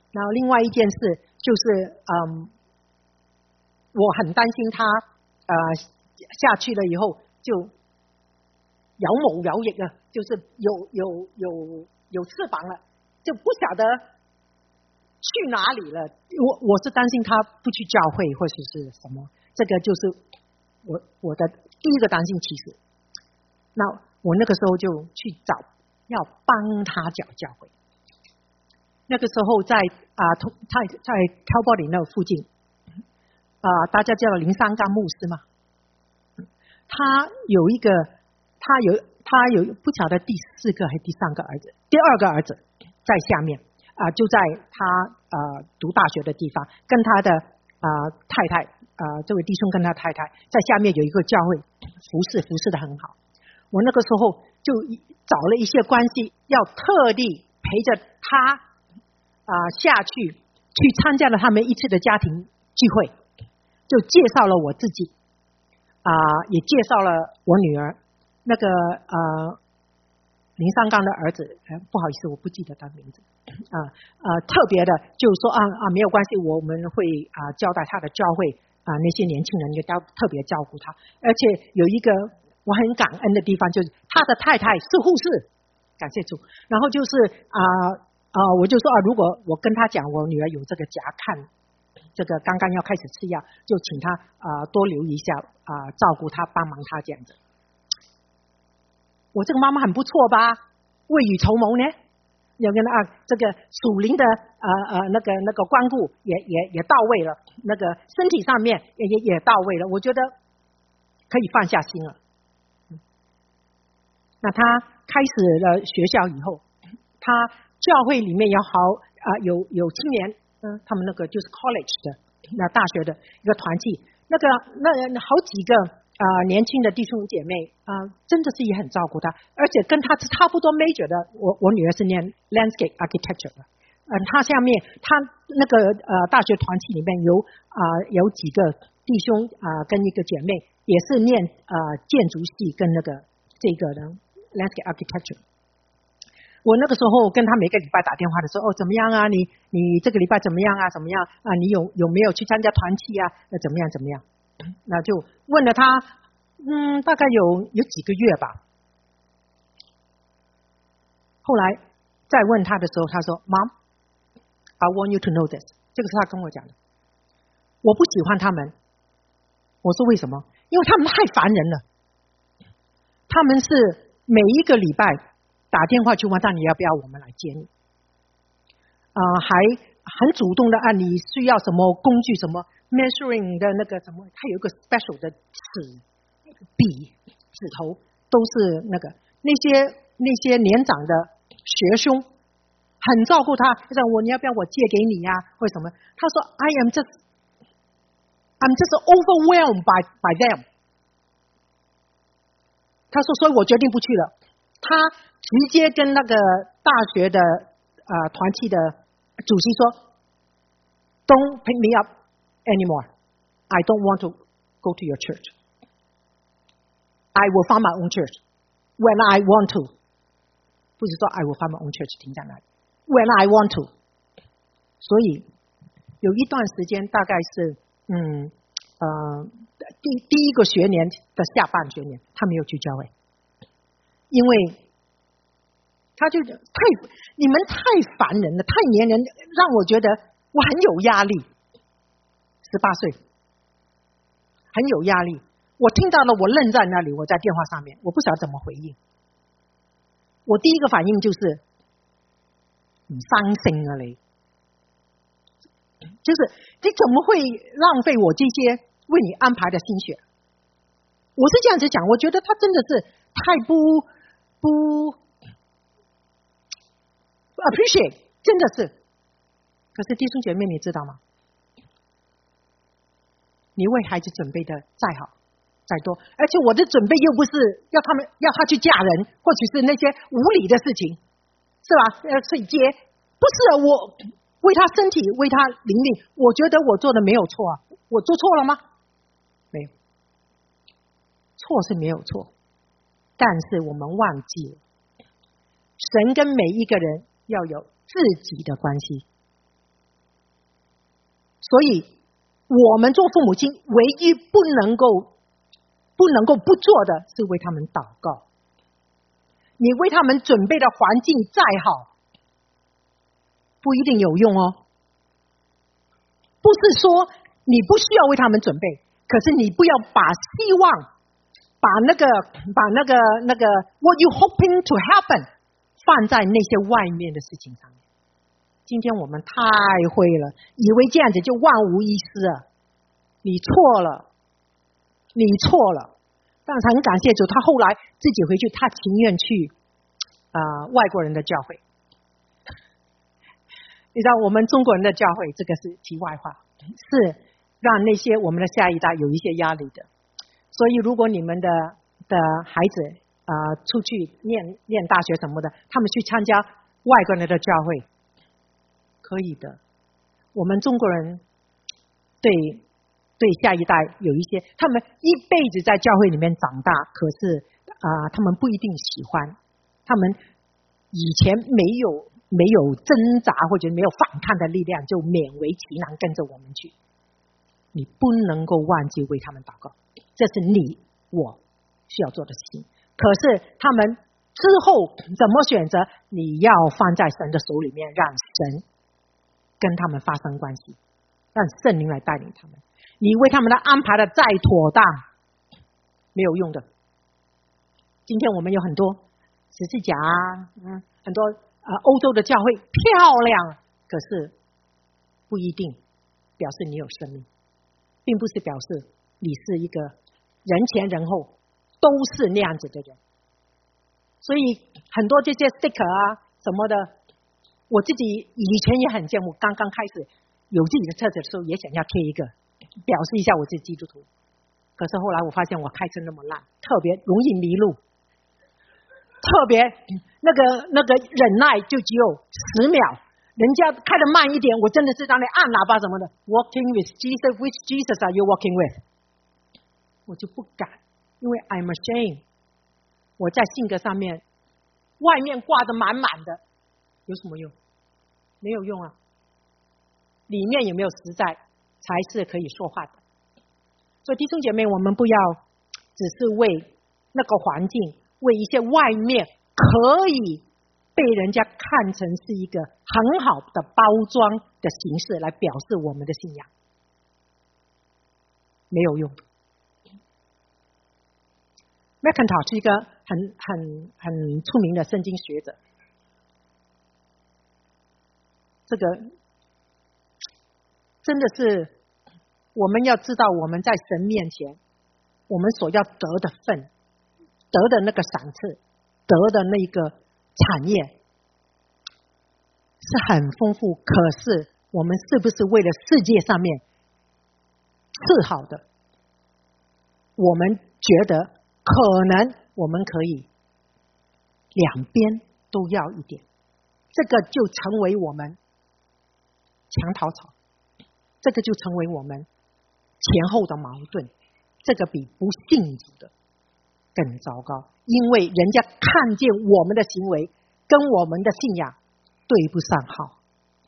A: 然后另外一件事就是，嗯，我很担心他呃下去了以后就有毛有翼啊，就是有有有有翅膀了，就不晓得去哪里了。我我是担心他不去教会或者是什么，这个就是我我的第一个担心。其实，那我那个时候就去找，要帮他找教会。那个时候在啊，在在挑拨林那附近啊，大家叫林三刚牧师嘛，他有一个，他有他有不晓得第四个还是第三个儿子，第二个儿子在下面啊，就在他呃读大学的地方，跟他的啊太太啊这位弟兄跟他太太在下面有一个教会服侍，服侍的很好。我那个时候就找了一些关系，要特地陪着他。啊、呃，下去去参加了他们一次的家庭聚会，就介绍了我自己，啊、呃，也介绍了我女儿，那个呃林三刚的儿子，呃，不好意思，我不记得他名字，啊、呃、呃，特别的就是说啊啊没有关系，我们会啊、呃、交代他的教会啊、呃、那些年轻人也要特别照顾他，而且有一个我很感恩的地方，就是他的太太是护士，感谢主，然后就是啊。呃啊、呃，我就说啊，如果我跟他讲我女儿有这个甲亢，这个刚刚要开始吃药，就请他啊、呃、多留意一下啊、呃，照顾他，帮忙他这样子。我这个妈妈很不错吧？未雨绸缪呢，有跟啊这个属灵的呃呃那个那个关顾也也也到位了，那个身体上面也也也到位了，我觉得可以放下心了。那他开始了学校以后，他。教会里面有好啊、呃，有有青年，嗯，他们那个就是 college 的，那大学的一个团契，那个那好几个啊、呃、年轻的弟兄姐妹啊、呃，真的是也很照顾他，而且跟他是差不多 major 的。我我女儿是念 landscape architecture 的，嗯、呃，他下面他那个呃大学团契里面有啊、呃、有几个弟兄啊、呃、跟一个姐妹也是念啊、呃、建筑系跟那个这个的 landscape architecture。我那个时候跟他每个礼拜打电话的时候，哦，怎么样啊？你你这个礼拜怎么样啊？怎么样啊？你有有没有去参加团契啊？那怎么样怎么样？那就问了他，嗯，大概有有几个月吧。后来再问他的时候，他说 ：“Mom, I want you to know this。”这个是他跟我讲的。我不喜欢他们。我说为什么？因为他们太烦人了。他们是每一个礼拜。打电话去问他你要不要我们来接你，啊、呃，还很主动的啊，你需要什么工具，什么 measuring 的那个什么，他有一个 special 的尺、笔、指头，都是那个那些那些年长的学兄很照顾他，他说我你要不要我借给你呀、啊？为什么？他说 I am just I'm just overwhelmed by by them。他说，所以我决定不去了。他直接跟那个大学的啊、呃、团契的主席说 ，Don't pick me up anymore. I don't want to go to your church. I will find my own church when I want to. 不是说 I will find my own church 停在那里 ，When I want to. 所以有一段时间，大概是嗯呃第第一个学年的下半学年，他没有去教会，因为他就太你们太烦人了，太黏人，让我觉得我很有压力。十八岁，很有压力。我听到了，我愣在那里，我在电话上面，我不晓得怎么回应。我第一个反应就是唔生性啊你，就是你怎么会浪费我这些为你安排的心血？我是这样子讲，我觉得他真的是太不不 appreciate， 真的是。可是弟兄姐妹，你知道吗？你为孩子准备的再好再多，而且我的准备又不是要他们要他去嫁人，或者是那些无理的事情，是吧？要去接，不是我为他身体为他灵命，我觉得我做的没有错啊，我做错了吗？没有，错是没有错，但是我们忘记了，神跟每一个人要有自己的关系， 所以我们做父母亲唯一不能够不能够不做的是为他们祷告。你为他们准备的环境再好，不一定有用哦。不是说你不需要为他们准备，可是你不要把希望把那个把那个那个 what you hoping to happen 放在那些外面的事情上面。今天我们太会了，以为这样子就万无一失啊！你错了，你错了。但是很感谢主，他后来自己回去，他情愿去啊、呃、外国人的教会。你知道我们中国人的教会，这个是题外话，是让那些我们的下一代有一些压力的。所以如果你们的的孩子啊、呃、出去念念大学什么的，他们去参加外国人的教会，可以的。我们中国人对对下一代有一些，他们一辈子在教会里面长大，可是啊、呃、他们不一定喜欢，他们以前没有没有挣扎或者没有反抗的力量，就勉为其难跟着我们去。你不能够忘记为他们祷告，这是你我需要做的事情。可是他们之后怎么选择，你要放在神的手里面，让神跟他们发生关系，让圣灵来带领他们。你为他们的安排的再妥当，没有用的。今天我们有很多十字架啊，嗯，很多呃欧洲的教会漂亮，可是不一定表示你有生命，并不是表示你是一个人前人后都是那样子的人。所以很多这些 sticker 啊什么的，我自己以前也很羡慕，刚刚开始有自己的车子的时候也想要贴一个，表示一下我是基督徒。可是后来我发现我开车那么烂，特别容易迷路，特别那个那个忍耐就只有十秒，人家开得慢一点，我真的是让你按喇叭什么的。Walking with Jesus, which Jesus are you walking with？ 我就不敢，因为 I'm ashamed。我在性格上面，外面挂得满满的，有什么用？没有用啊！里面有没有实在，才是可以说话的。所以弟兄姐妹，我们不要只是为那个环境，为一些外面可以被人家看成是一个很好的包装的形式来表示我们的信仰，没有用。McIntosh 是一个很很很出名的圣经学者，这个真的是我们要知道，我们在神面前，我们所要得的份，得的那个赏赐，得的那个产业是很丰富。可是我们是不是为了世界上面次好的，我们觉得可能我们可以两边都要一点，这个就成为我们墙头草，这个就成为我们前后的矛盾，这个比不信主的更糟糕，因为人家看见我们的行为跟我们的信仰对不上号。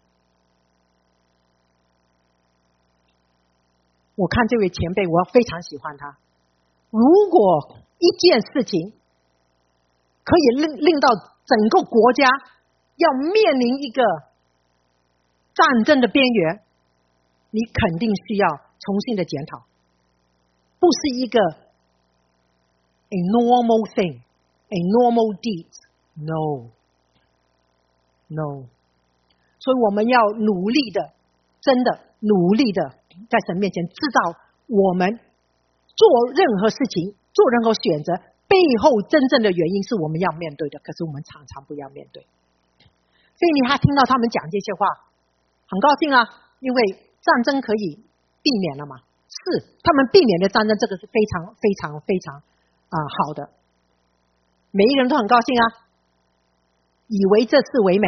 A: 我看这位前辈，我非常喜欢他。如果一件事情可以令令到整个国家要面临一个战争的边缘，你肯定需要重新的检讨，不是一个 a normal thing, a normal deed, no, no。所以我们要努力的，真的努力的，在神面前知道我们做任何事情，做任何选择背后真正的原因是我们要面对的，可是我们常常不要面对。所以你还听到他们讲这些话，很高兴啊，因为战争可以避免了嘛。是他们避免的战争，这个是非常非常非常啊、呃、好的，每一个人都很高兴啊，以为这是为美。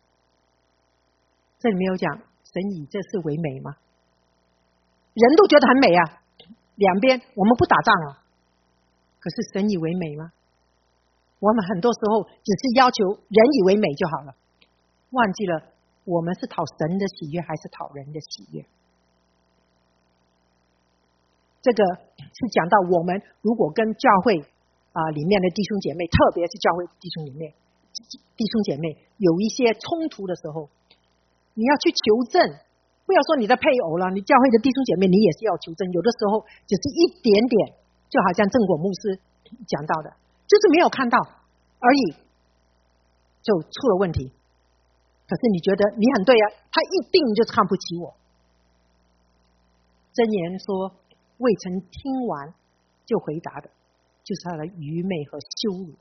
A: 这里没有讲神以这是为美吗？人都觉得很美啊，两边我们不打仗了，可是神以为美吗？我们很多时候只是要求人以为美就好了，忘记了我们是讨神的喜悦还是讨人的喜悦。 这个是讲到我们如果跟教会啊、呃、里面的弟兄姐妹，特别是教会弟兄里面弟兄姐妹有一些冲突的时候，你要去求证，不要说你的配偶了，你教会的弟兄姐妹你也是要求证。有的时候只是一点点，就好像正果牧师讲到的，就是没有看到而已，就出了问题。可是你觉得你很对啊，他一定就是看不起我。箴言说未曾听完就回答的，就是他的愚昧和羞辱。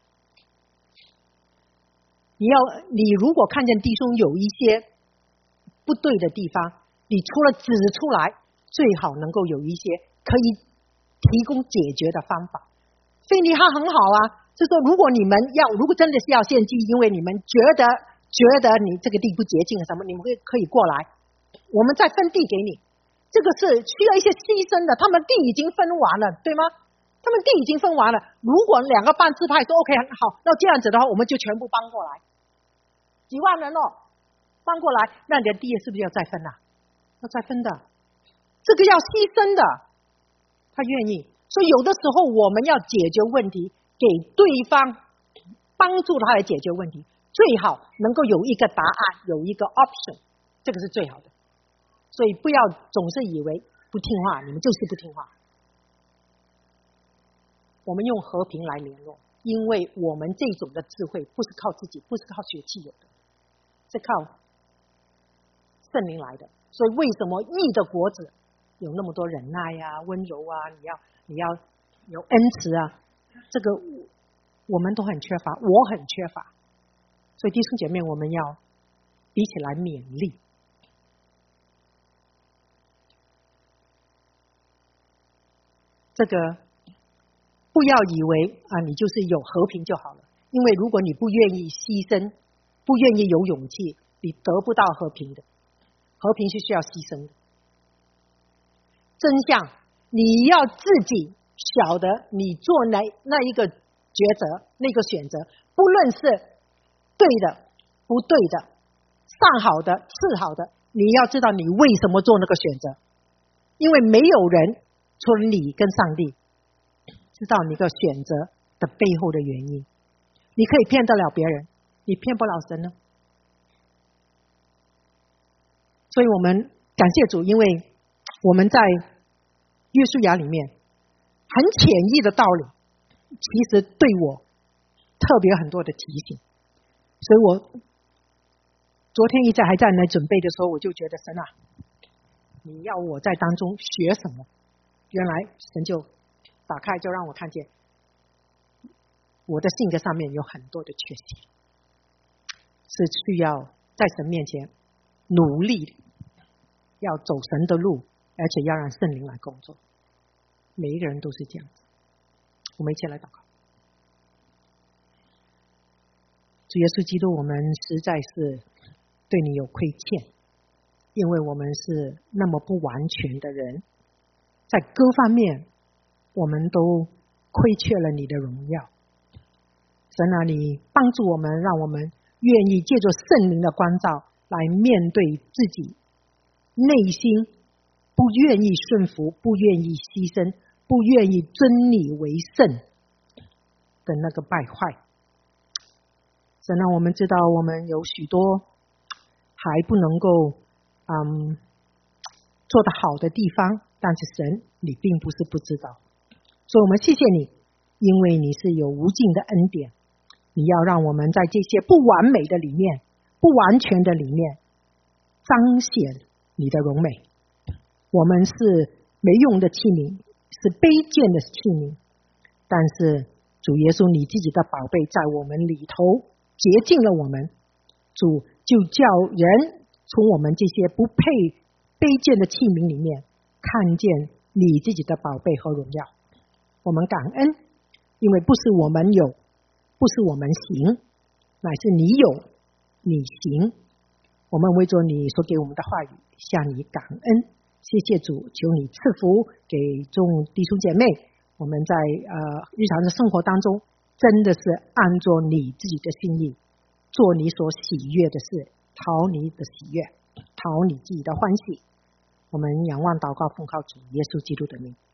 A: 你要你如果看见弟兄有一些不对的地方，你除了指出来，最好能够有一些可以提供解决的方法。所以你还很好啊，就说如果你们要，如果真的是要献祭，因为你们觉得觉得你这个地不洁净什么，你们会可以过来，我们再分地给你。这个是需要一些牺牲的，他们地已经分完了，对吗？他们地已经分完了。如果两个半支派说 OK 好，那这样子的话，我们就全部搬过来，几万人哦，搬过来，那你的地是不是要再分啊？要再分的，这个要牺牲的，他愿意。所以有的时候我们要解决问题，给对方帮助他来解决问题，最好能够有一个答案，有一个 option， 这个是最好的。所以不要总是以为不听话，你们就是不听话。我们用和平来联络，因为我们这种的智慧不是靠自己，不是靠血气有的，是靠圣灵来的。所以为什么义的果子有那么多忍耐啊、温柔啊，你要你要有恩慈啊，这个我们都很缺乏，我很缺乏。所以弟兄姐妹，我们要彼此来勉励。这个不要以为啊，你就是有和平就好了，因为如果你不愿意牺牲，不愿意有勇气，你得不到和平的。和平是需要牺牲的。真相，你要自己晓得，你做那那一个抉择，那个选择，不论是对的、不对的、上好的、次好的，你要知道你为什么做那个选择，因为没有人除了你跟上帝知道你的选择的背后的原因。你可以骗得了别人，你骗不了神呢。所以我们感谢主，因为我们在约书亚里面很浅易的道理，其实对我特别很多的提醒。所以我昨天一直还在那准备的时候，我就觉得神啊，你要我在当中学什么？原来神就打开，就让我看见我的性格上面有很多的缺陷，是需要在神面前努力的，要走神的路，而且要让圣灵来工作。每一个人都是这样子。我们一起来祷告。主耶稣基督，我们实在是对你有亏欠，因为我们是那么不完全的人，在各方面我们都亏缺了你的荣耀。神啊，你帮助我们，让我们愿意借着圣灵的光照来面对自己内心不愿意顺服、不愿意牺牲、不愿意尊你为圣的那个败坏。神啊，我们知道我们有许多还不能够嗯做得好的地方，但是神你并不是不知道，所以我们谢谢你，因为你是有无尽的恩典，你要让我们在这些不完美的里面、不完全的里面彰显你的荣美。我们是没用的器皿，是卑贱的器皿，但是主耶稣你自己的宝贝在我们里头洁净了我们，主就叫人从我们这些不配卑贱的器皿里面看见你自己的宝贝和荣耀。我们感恩，因为不是我们有，不是我们行，乃是你有你行。我们为着你所给我们的话语向你感恩，谢谢主，求你赐福给众弟兄姐妹，我们在呃日常的生活当中真的是按照你自己的心意做你所喜悦的事，讨你的喜悦，讨你自己的欢喜。我们仰望祷告奉靠主耶稣基督的名。